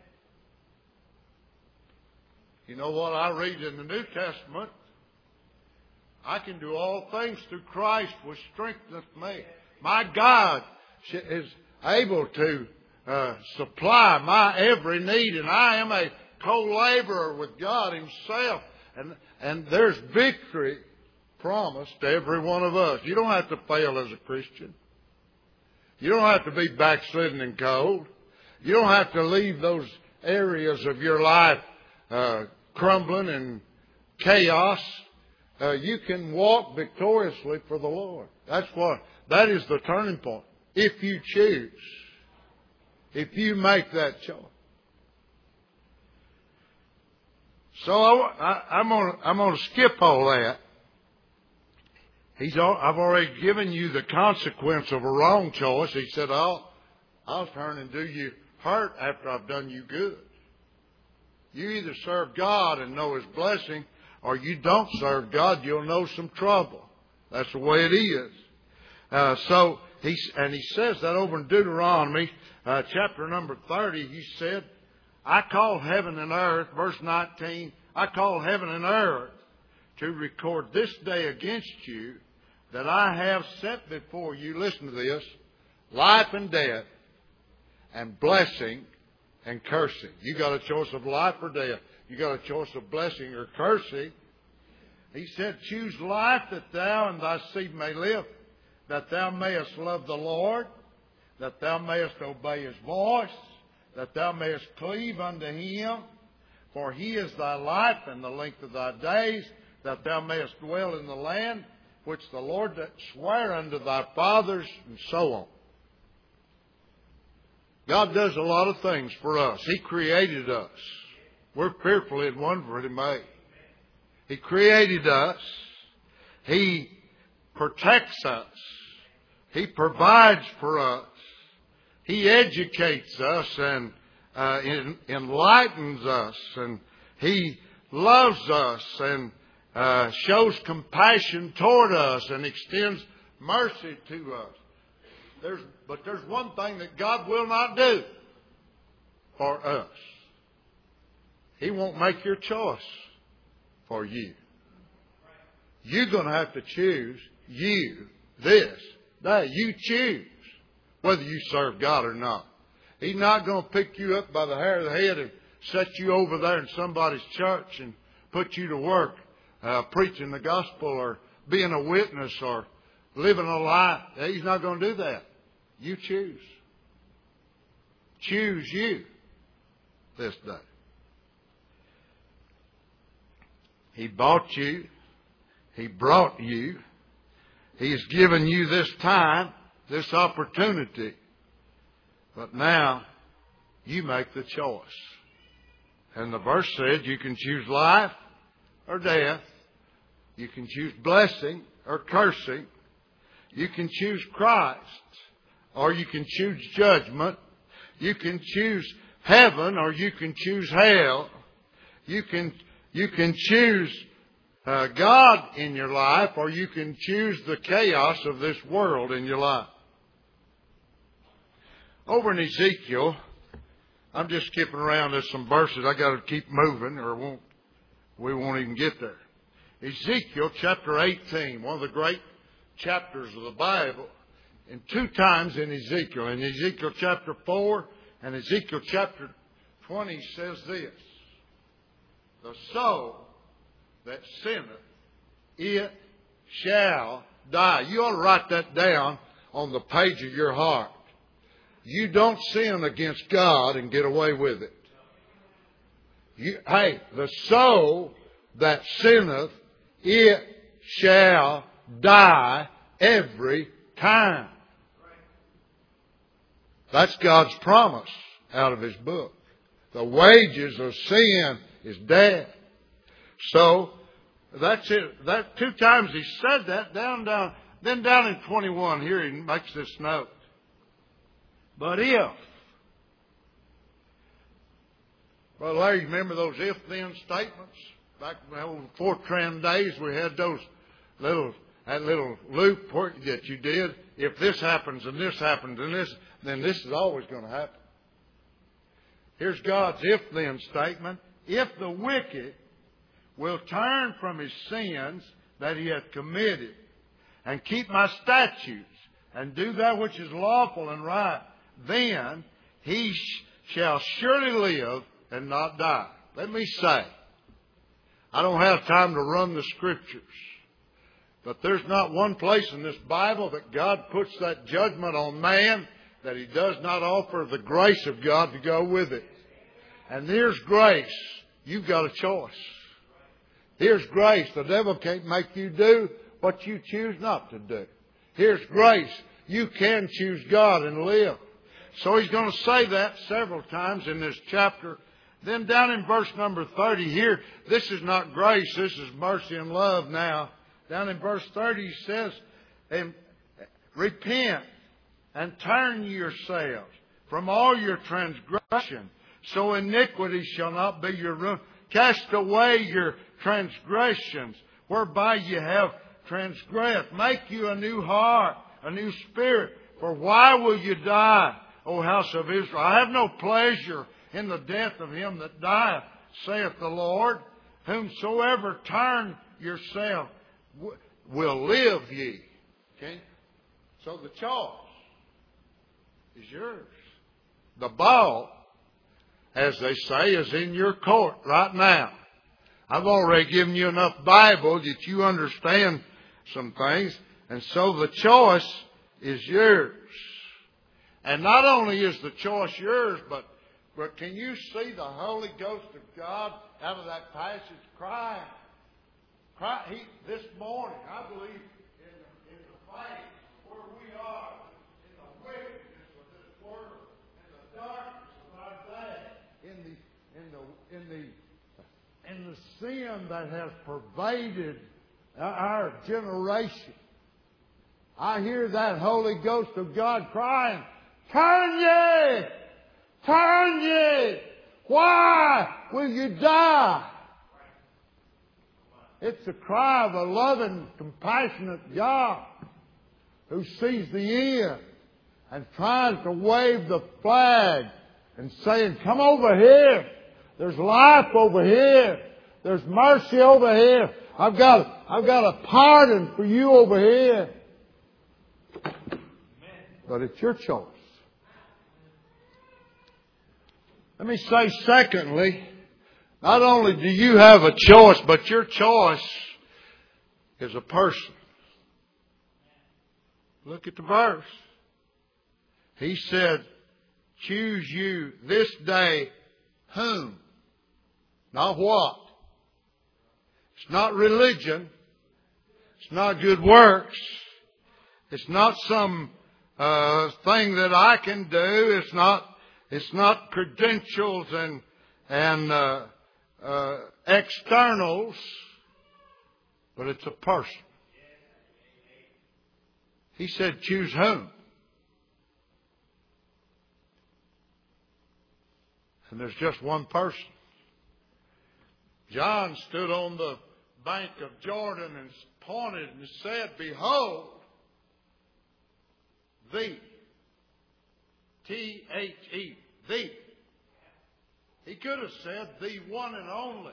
You know what I read in the New Testament? I can do all things through Christ which strengtheneth me. My God is able to uh, supply my every need, and I am a co-laborer with God Himself. And, and there's victory promised to every one of us. You don't have to fail as a Christian. You don't have to be backslidden and cold. You don't have to leave those areas of your life Uh, crumbling and chaos. Uh, you can walk victoriously for the Lord. That's what, that is the turning point. If you choose. If you make that choice. So I, I, I'm going I'm going to skip all that. He's all, I've already given you the consequence of a wrong choice. He said, I'll, I'll turn and do you hurt after I've done you good. You either serve God and know His blessing, or you don't serve God, you'll know some trouble. That's the way it is. Uh, so, he, and he says that over in Deuteronomy, uh, chapter number thirty, He said, I call heaven and earth, verse nineteen, I call heaven and earth to record this day against you that I have set before you, listen to this, life and death, and blessing and cursing. You got a choice of life or death. You got a choice of blessing or cursing. He said, choose life that thou and thy seed may live, that thou mayest love the Lord, that thou mayest obey His voice, that thou mayest cleave unto Him. For He is thy life and the length of thy days, that thou mayest dwell in the land which the Lord doth swear unto thy fathers, and so on. God does a lot of things for us. He created us. We're fearfully and wonderfully made. He created us. He protects us. He provides for us. He educates us and uh, en- enlightens us. And He loves us and uh, shows compassion toward us and extends mercy to us. There's, but there's one thing that God will not do for us. He won't make your choice for you. You're going to have to choose you this day. You choose whether you serve God or not. He's not going to pick you up by the hair of the head and set you over there in somebody's church and put you to work uh, preaching the gospel or being a witness or living a life. He's not going to do that. You choose. Choose you this day. He bought you. He brought you. He's given you this time, this opportunity. But now, you make the choice. And the verse said you can choose life or death. You can choose blessing or cursing. You can choose Christ or you can choose judgment. You can choose heaven or you can choose hell. You can, you can choose Uh, God in your life, or you can choose the chaos of this world in your life. Over in Ezekiel, I'm just skipping around. There's some verses I got to keep moving, or won't we won't even get there. Ezekiel chapter eighteen, one of the great chapters of the Bible, and two times in Ezekiel, in Ezekiel chapter four and Ezekiel chapter twenty, says this: the soul that sinneth, it shall die. You ought to write that down on the page of your heart. You don't sin against God and get away with it. You, hey, the soul that sinneth, it shall die every time. That's God's promise out of His book. The wages of sin is death. So, that's it. That two times he said that. Down, down. Then down in twenty-one, here he makes this note. But if, well, Larry, remember those if-then statements? Back in Fortran days, we had those little, that little loop that you did. If this happens and this happens and this, then this is always going to happen. Here's God's if-then statement. If the wicked will turn from his sins that he hath committed, and keep my statutes, and do that which is lawful and right, then he sh- shall surely live and not die. Let me say, I don't have time to run the Scriptures, but there's not one place in this Bible that God puts that judgment on man that He does not offer the grace of God to go with it. And there's grace. You've got a choice. Here's grace. The devil can't make you do what you choose not to do. Here's grace. You can choose God and live. So he's going to say that several times in this chapter. Then down in verse number thirty here, this is not grace, this is mercy and love now. Down in verse thirty he says, and repent and turn yourselves from all your transgression, so iniquity shall not be your ruin. Cast away your transgressions, whereby you have transgressed. Make you a new heart, a new spirit. For why will you die, O house of Israel? I have no pleasure in the death of him that dieth, saith the Lord. Whomsoever turn yourself will live ye. Okay? So the choice is yours. The ball, as they say, is in your court right now. I've already given you enough Bible that you understand some things. And so the choice is yours. And not only is the choice yours, but But can you see the Holy Ghost of God out of that passage crying? Cry, he, this morning, I believe in the, in the fight where we are, in the wickedness of this world, in the darkness of our day, in the in the in the in the sin that has pervaded our generation. I hear that Holy Ghost of God crying, "Turn ye! Turn ye! Why will you die?" It's the cry of a loving, compassionate God who sees the end and tries to wave the flag and saying, "Come over here. There's life over here. There's mercy over here. I've got, I've got a pardon for you over here." But it's your choice. Let me say secondly, not only do you have a choice, but your choice is a person. Look at the verse. He said, "Choose you this day whom?" Not what. It's not religion. It's not good works. It's not some uh, thing that I can do. It's not. It's not credentials and and uh, uh, externals, but it's a person. He said, "Choose whom?" And there's just one person. John stood on the bank of Jordan and pointed and said, "Behold, thee." T H E, thee. He could have said the one and only.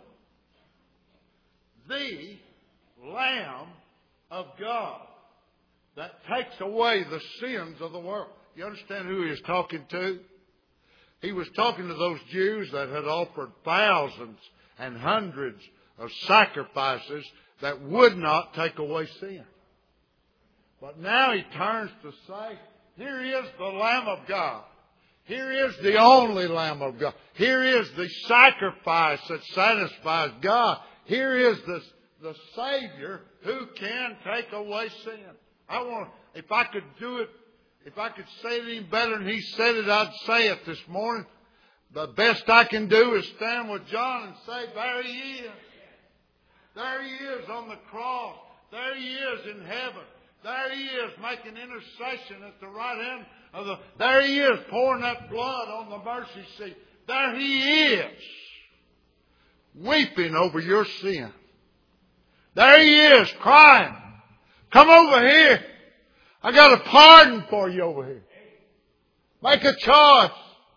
The Lamb of God that takes away the sins of the world. You understand who he was talking to? He was talking to those Jews that had offered thousands and hundreds of sacrifices that would not take away sin. But now he turns to say, here is the Lamb of God. Here is the only Lamb of God. Here is the sacrifice that satisfies God. Here is the, the Savior who can take away sin. I want, if I could do it, if I could say it any better than he said it, I'd say it this morning. The best I can do is stand with John and say, there he is. There he is on the cross. There he is in heaven. There he is making intercession at the right hand of the... There he is pouring that blood on the mercy seat. There he is weeping over your sin. There he is crying, "Come over here. I got a pardon for you over here. Make a choice."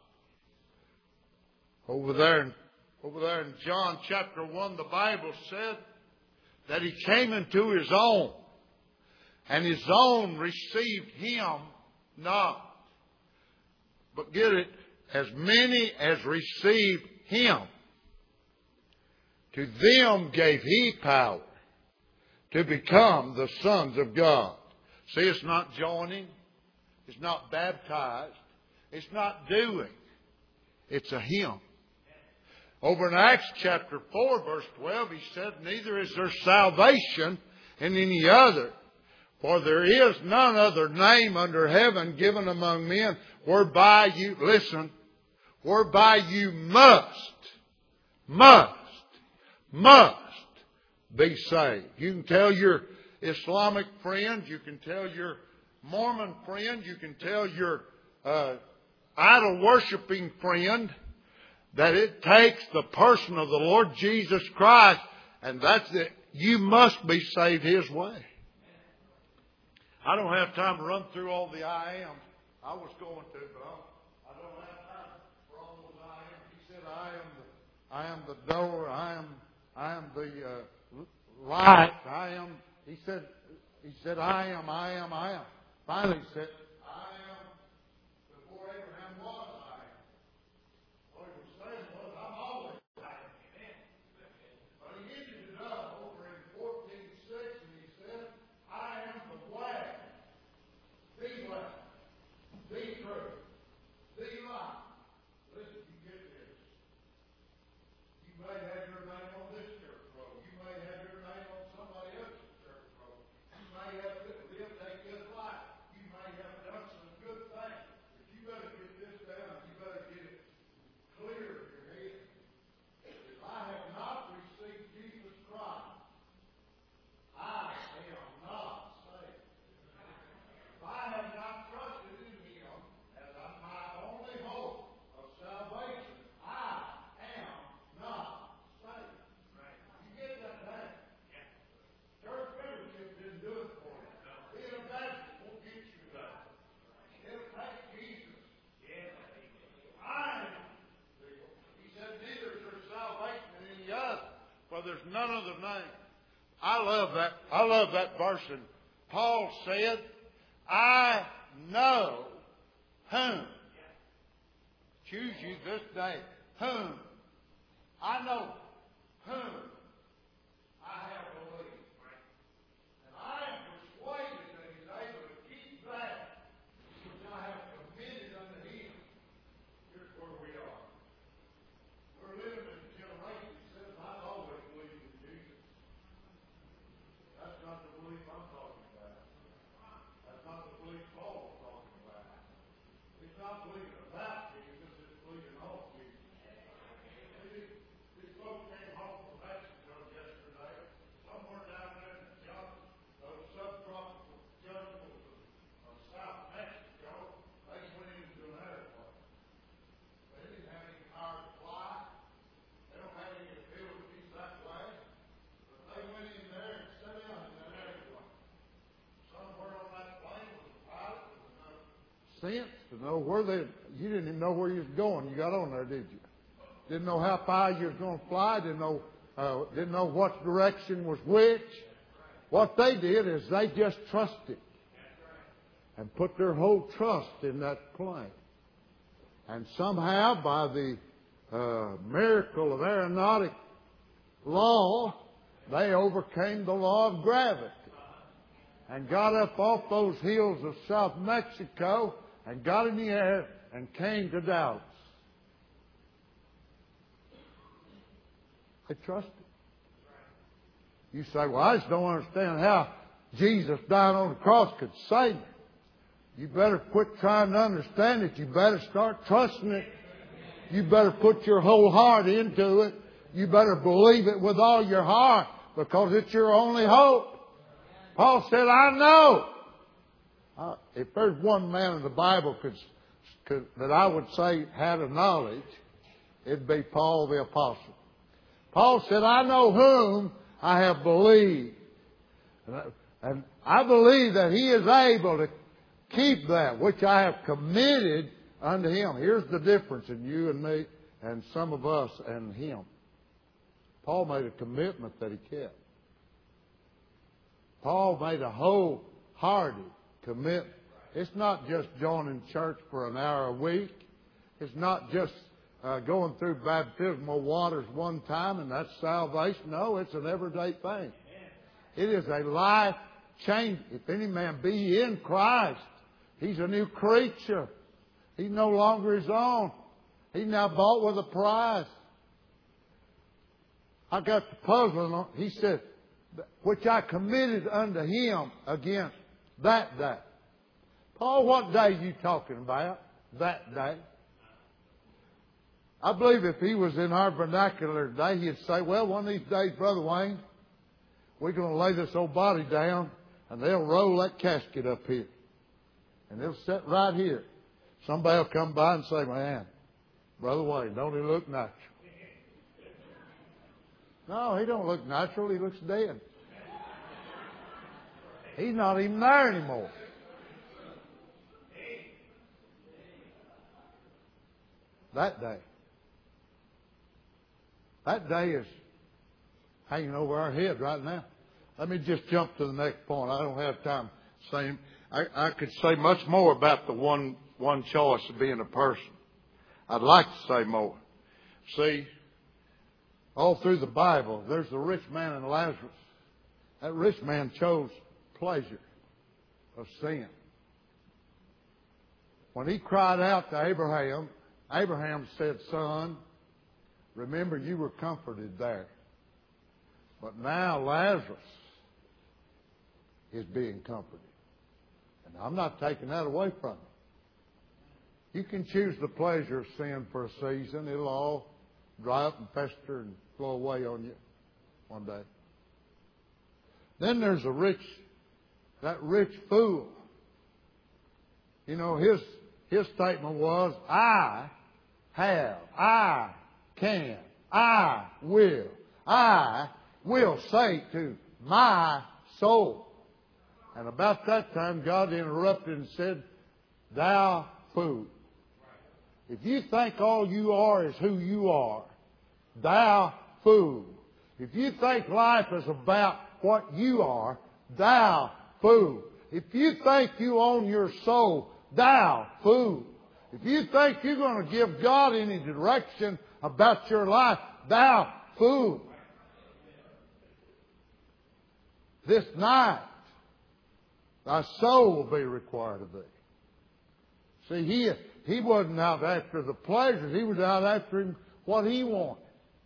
Over there, in, over there in John chapter one, the Bible said that he came into his own, and his own received him not. But get it, as many as received him, to them gave he power to become the sons of God. See, it's not joining. It's not baptized. It's not doing. It's a him. Over in Acts chapter four, verse twelve, he said, "Neither is there salvation in any other. For there is none other name under heaven given among men whereby you," listen, "whereby you must, must, must be saved." You can tell your Islamic friends, you can tell your Mormon friend, you can tell your uh, idol-worshiping friend that it takes the person of the Lord Jesus Christ, and that's it. You must be saved His way. I don't have time to run through all the I am. I was going to, but I'm, I don't have time for all those I am. He said, "I am the, I am the door. I am, I am the uh, light. I am." He said, he said, "I am, I am, I am." Finally, he said, "I am before Abraham was. I am." What he was saying was, "I'm always I am." But he ended it up over in fourteen six, and he said, "I am the way, the way, the truth, the life." Listen, you get the name. I love that. I love that verse. And Paul said, I know whom. Choose you this day. Whom. I know whom I have believed. And I am persuaded that He's able to keep that which I have committed unto Him. Here's where we are. We're living in a generation that says, I've always believed in Jesus. That's not the belief I'm talking about. That's not the belief Paul's talking about. It's not believing about Jesus, it's believing on Jesus. These folks came home from Mexico yesterday, somewhere down there in the jungle, those subtropical jungles of South Mexico. They went into an airplane. They didn't have any power to fly. They don't have any abilities that way. But they went in there and sat down in that airplane. Somewhere on that plane was a pilot with enough sense to know where they. You didn't even know where you was going. You got on there, did you? Didn't know how far you was going to fly. Didn't know. Uh, didn't know what direction was which. What they did is they just trusted and put their whole trust in that plane. And somehow, by the uh, miracle of aeronautic law, they overcame the law of gravity and got up off those hills of South Mexico and got in the air and came to Dallas. They trusted. You say, well, I just don't understand how Jesus dying on the cross could save me. You better quit trying to understand it. You better start trusting it. You better put your whole heart into it. You better believe it with all your heart because it's your only hope. Paul said, I know. Uh, if there's one man in the Bible could, could, that I would say had a knowledge, it'd be Paul the Apostle. Paul said, I know whom I have believed. And I, and I believe that He is able to keep that which I have committed unto Him. Here's the difference in you and me and some of us and Him. Paul made a commitment that he kept. Paul made a wholehearted commitment. It's not just joining church for an hour a week. It's not just uh, going through baptismal waters one time and that's salvation. No, it's an everyday thing. It is a life change. If any man be in Christ, he's a new creature. He's no longer his own. He's now bought with a price. I got the puzzle on. He said, which I committed unto Him against that day. Paul, what day are you talking about? That day. I believe if he was in our vernacular today, he'd say, well, one of these days, Brother Wayne, we're going to lay this old body down and they'll roll that casket up here. And it'll sit right here. Somebody will come by and say, man, Brother Wayne, don't he look natural? No, he don't look natural. He looks dead. He's not even there anymore. That day. That day is hanging over our head right now. Let me just jump to the next point. I don't have time saying. I, I could say much more about the one one choice of being a person. I'd like to say more. See, all through the Bible, there's the rich man and Lazarus. That rich man chose pleasure of sin. When he cried out to Abraham, Abraham said, son, remember you were comforted there. But now Lazarus is being comforted. And I'm not taking that away from him. You can choose the pleasure of sin for a season. It'll all dry up and fester and flow away on you one day. Then there's a rich, that rich fool. You know, his his statement was, I have, I can, I will, I will say to my soul. And about that time, God interrupted and said, thou fool. If you think all you are is who you are, thou fool. If you think life is about what you are, thou fool. If you think you own your soul, thou fool. If you think you're going to give God any direction about your life, thou fool. This night, thy soul will be required of thee. See, he, he wasn't out after the pleasures. He was out after him what he wanted.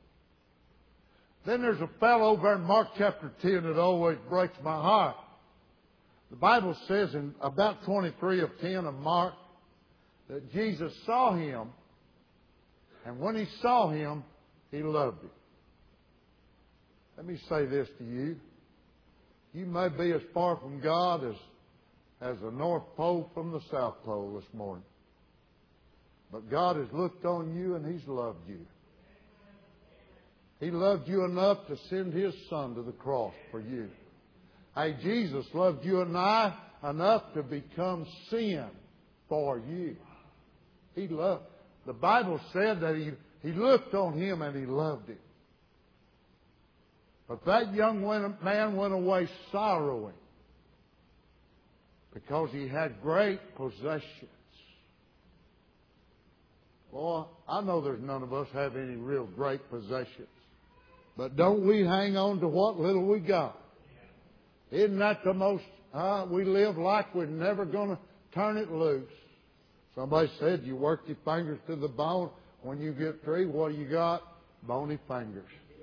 Then there's a fellow over in Mark chapter ten that always breaks my heart. The Bible says in about twenty-three of ten of Mark that Jesus saw him, and when he saw him, he loved him. Let me say this to you. You may be as far from God as, as the North Pole from the South Pole this morning. But God has looked on you and He's loved you. He loved you enough to send His Son to the cross for you. Hey, Jesus loved you and I enough to become sin for you. He loved. The Bible said that He, he looked on Him and He loved Him. But that young man went away sorrowing because he had great possessions. Boy, I know there's none of us have any real great possessions. But don't we hang on to what little we got? Isn't that the most, uh, we live like we're never going to turn it loose. Somebody said you work your fingers to the bone. When you get through, what do you got? Bony fingers.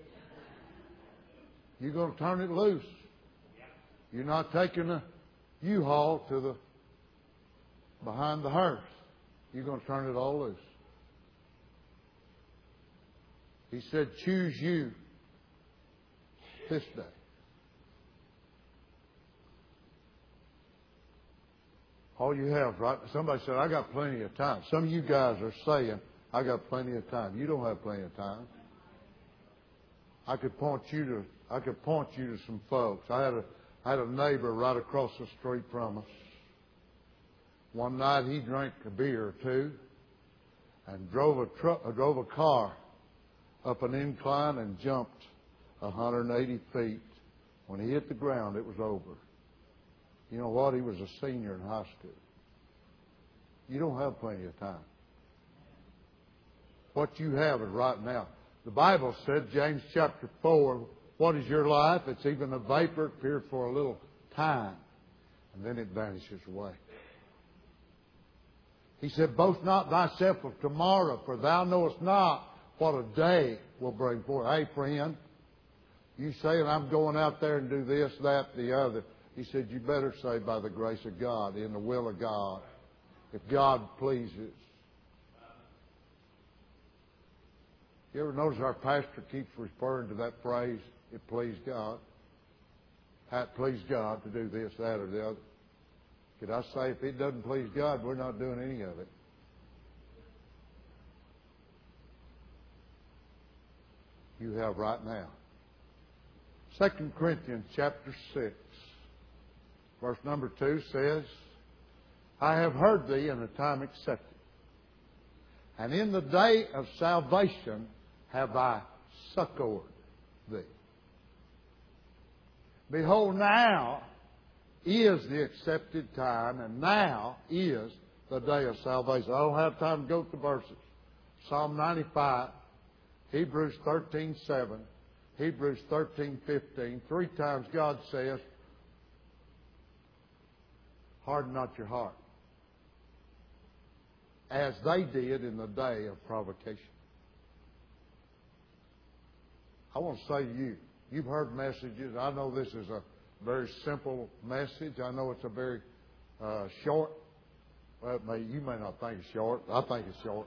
You're going to turn it loose. You're not taking a U-Haul to the behind the hearse. You're going to turn it all loose. He said, choose you this day. All you have, right? Somebody said, I got plenty of time. Some of you guys are saying, I got plenty of time. You don't have plenty of time. I could point you to I could point you to some folks. I had a I had a neighbor right across the street from us. One night he drank a beer or two and drove a truck, uh, drove a car up an incline and jumped one hundred eighty feet. When he hit the ground, it was over. You know what? He was a senior in high school. You don't have plenty of time. What you have is right now. The Bible said, James chapter four, what is your life? It's even a vapor, appears for a little time, and then it vanishes away. He said, boast not thyself of tomorrow, for thou knowest not what a day will bring forth. Hey, friend, you saying I'm going out there and do this, that, the other. He said, you better say by the grace of God, in the will of God, if God pleases. You ever notice our pastor keeps referring to that phrase, it pleased God? How it pleased God to do this, that, or the other. Could I say if it doesn't please God, we're not doing any of it? You have right now. Second Corinthians chapter six, verse number two says, I have heard thee in a time accepted, and in the day of salvation have I succored thee. Behold, now is the accepted time, and now is the day of salvation. I don't have time to go through verses. Psalm ninety-five, Hebrews thirteen seven, Hebrews thirteen fifteen. Three times God says, harden not your heart, as they did in the day of provocation. I want to say to you, you've heard messages. I know this is a very simple message. I know it's a very uh, short. Well, it may, you may not think it's short. I think it's short.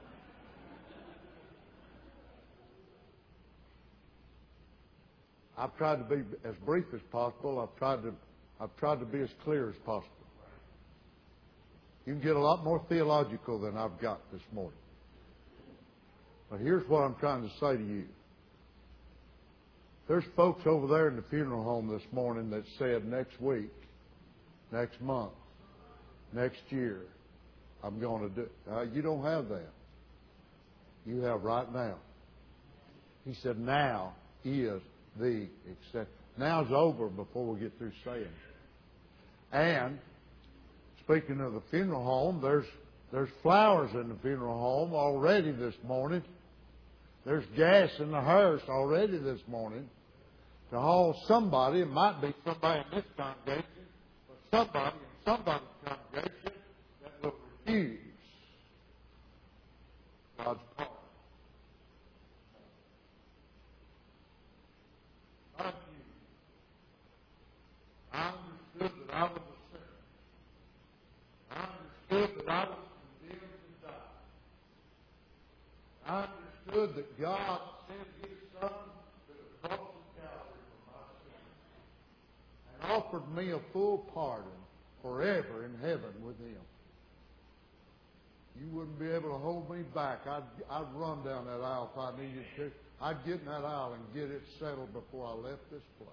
I've tried to be as brief as possible. I've tried to, I've tried to be as clear as possible. You can get a lot more theological than I've got this morning. But here's what I'm trying to say to you. There's folks over there in the funeral home this morning that said next week, next month, next year, I'm going to do it. Uh, you don't have that. You have right now. He said, now is the accepted. Now's over before we get through saying it. And speaking of the funeral home, there's there's flowers in the funeral home already this morning. There's gas in the hearse already this morning to haul somebody. It might be somebody in this congregation, but somebody in somebody's congregation that will refuse God's pardon. Like you, I understood that I was a sinner. I understood that I was condemned to die. I understood that God sent His Son to the cross of Calvary for my sins and offered me a full pardon forever in heaven with Him. You wouldn't be able to hold me back. I'd, I'd run down that aisle if I needed to. I'd get in that aisle and get it settled before I left this place.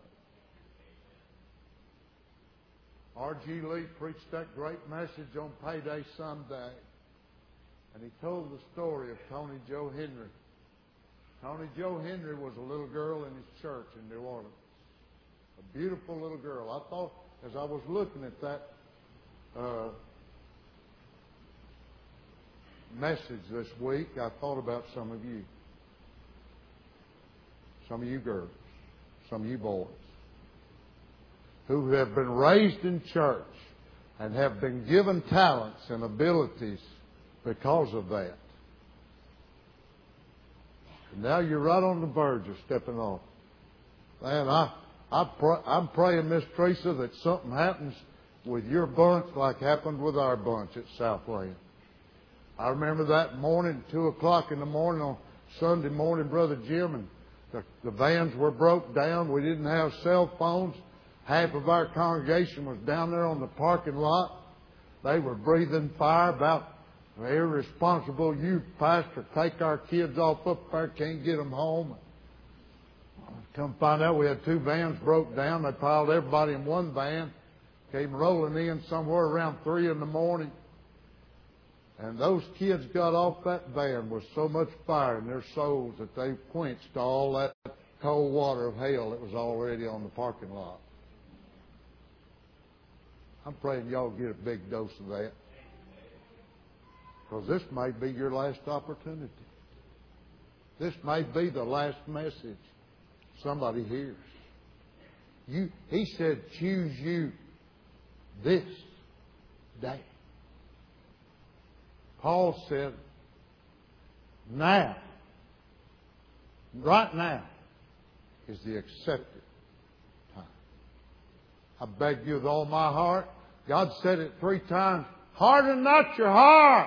R G Lee preached that great message on Payday Sunday. And he told the story of Tony Joe Henry. Tony Joe Henry was a little girl in his church in New Orleans. A beautiful little girl. I thought, as I was looking at that uh, message this week, I thought about some of you. Some of you girls. Some of you boys. Who have been raised in church and have been given talents and abilities because of that. And now you're right on the verge of stepping off. Man, I, I pr- I'm praying, Miss Teresa, that something happens with your bunch like happened with our bunch at Southland. I remember that morning, two o'clock in the morning on Sunday morning, Brother Jim, and the, the vans were broke down. We didn't have cell phones. Half of our congregation was down there on the parking lot. They were breathing fire about irresponsible youth pastor, take our kids off up there, can't get them home. Come find out we had two vans broke down. They piled everybody in one van, came rolling in somewhere around three in the morning. And those kids got off that van with so much fire in their souls that they quenched all that cold water of hell that was already on the parking lot. I'm praying y'all get a big dose of that. Because this may be your last opportunity. This may be the last message somebody hears. You, he said, choose you this day. Paul said, now, right now, is the accepted time. I beg you with all my heart. God said it three times. Harden not your heart.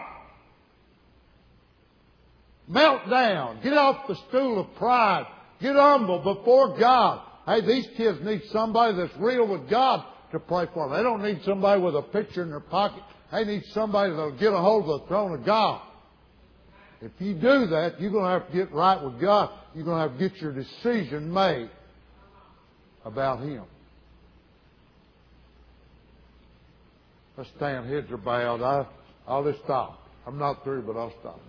Melt down. Get off the stool of pride. Get humble before God. Hey, these kids need somebody that's real with God to pray for them. They don't need somebody with a picture in their pocket. They need somebody that'll get a hold of the throne of God. If you do that, you're going to have to get right with God. You're going to have to get your decision made about Him. Let's stand. Heads are bowed. I, I'll just stop. I'm not through, but I'll stop.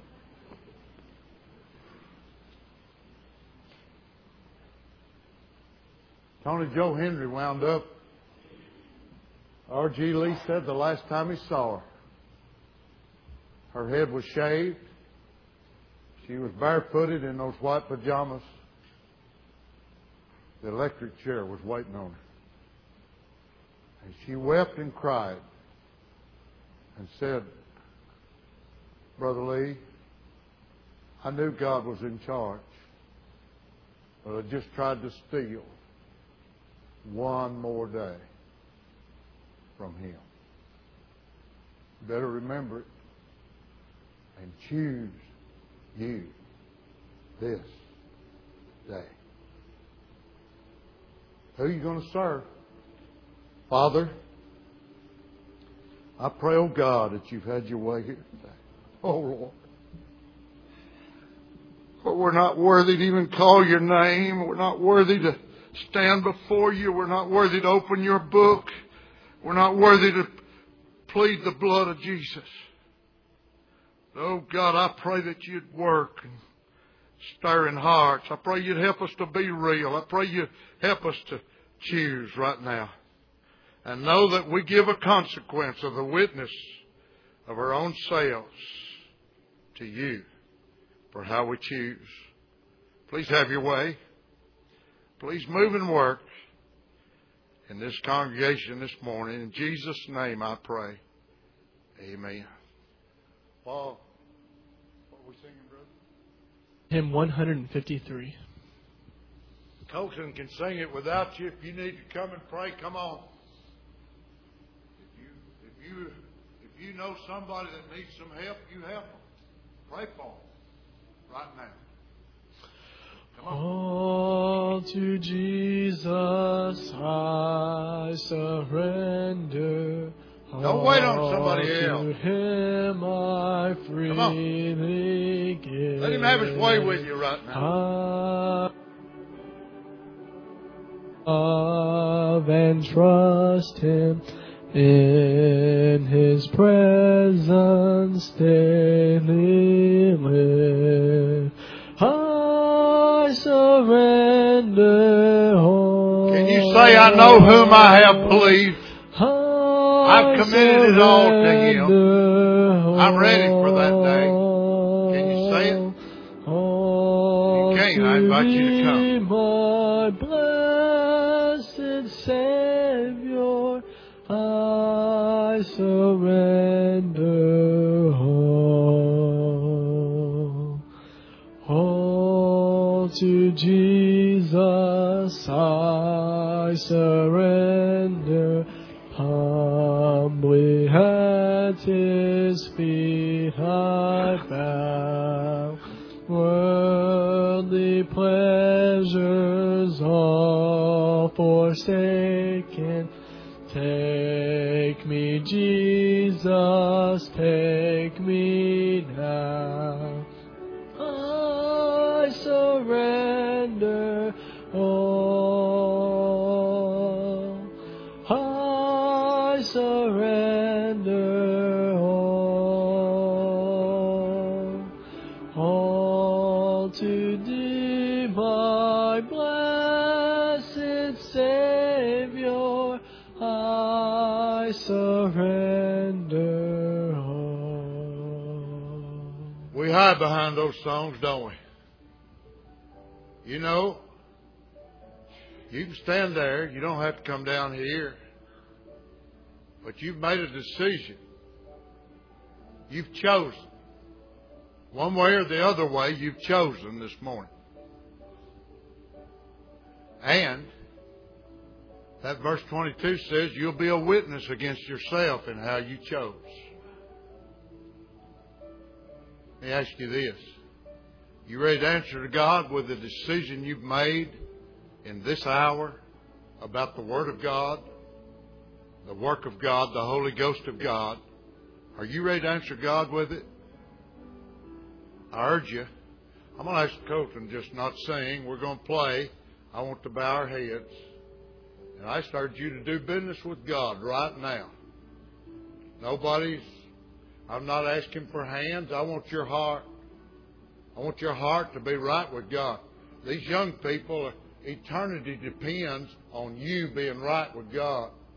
Tony Joe Henry wound up. R G Lee said the last time he saw her, her head was shaved. She was barefooted in those white pajamas. The electric chair was waiting on her. And she wept and cried and said, Brother Lee, I knew God was in charge, but I just tried to steal one more day from Him. You better remember it and choose you this day. Who are you going to serve? Father, I pray, oh God, that you've had your way here today. Oh Lord. But we're not worthy to even call your name. We're not worthy to stand before you. We're not worthy to open your book. We're not worthy to plead the blood of Jesus. Oh God, I pray that you'd work and stirring hearts. I pray you'd help us to be real. I pray you'd help us to choose right now. And know that we give a consequence of the witness of our own selves to you for how we choose. Please have your way. Please move and work in this congregation this morning. In Jesus' name I pray. Amen. Paul, what are we singing, brother? Hymn one fifty-three. Colton can sing it without you. If you need to come and pray, come on. If you if you if you know somebody that needs some help, you help them. Pray for them right now. Come on. All to Jesus I surrender. Don't wait on somebody else. To Him I freely give. Let Him have His way with you right now. I love and trust Him. In His presence daily live. I surrender all. Can you say, I know whom I have believed? I've committed it all to Him. I'm ready for that day. Can you say it? You can't. I invite you to come. My blessed Savior, I surrender all. All to Jesus I surrender. Humbly at His feet I bow. Worldly pleasures all forsaken. Take me, Jesus, take me now. I surrender all. I surrender all. All to Thee, my blessed Savior, I surrender all. We hide behind those songs, don't we? You know, you can stand there. You don't have to come down here. But you've made a decision. You've chosen. One way or the other way, you've chosen this morning. And that verse twenty-two says you'll be a witness against yourself in how you chose. Let me ask you this. You ready to answer to God with the decision you've made in this hour about the Word of God, the work of God, the Holy Ghost of God? Are you ready to answer God with it? I urge you. I'm going to ask Colton just not sing. We're going to play. I want to bow our heads. And I urge you to do business with God right now. Nobody's, I'm not asking for hands. I want your heart. I want your heart to be right with God. These young people, eternity depends on you being right with God.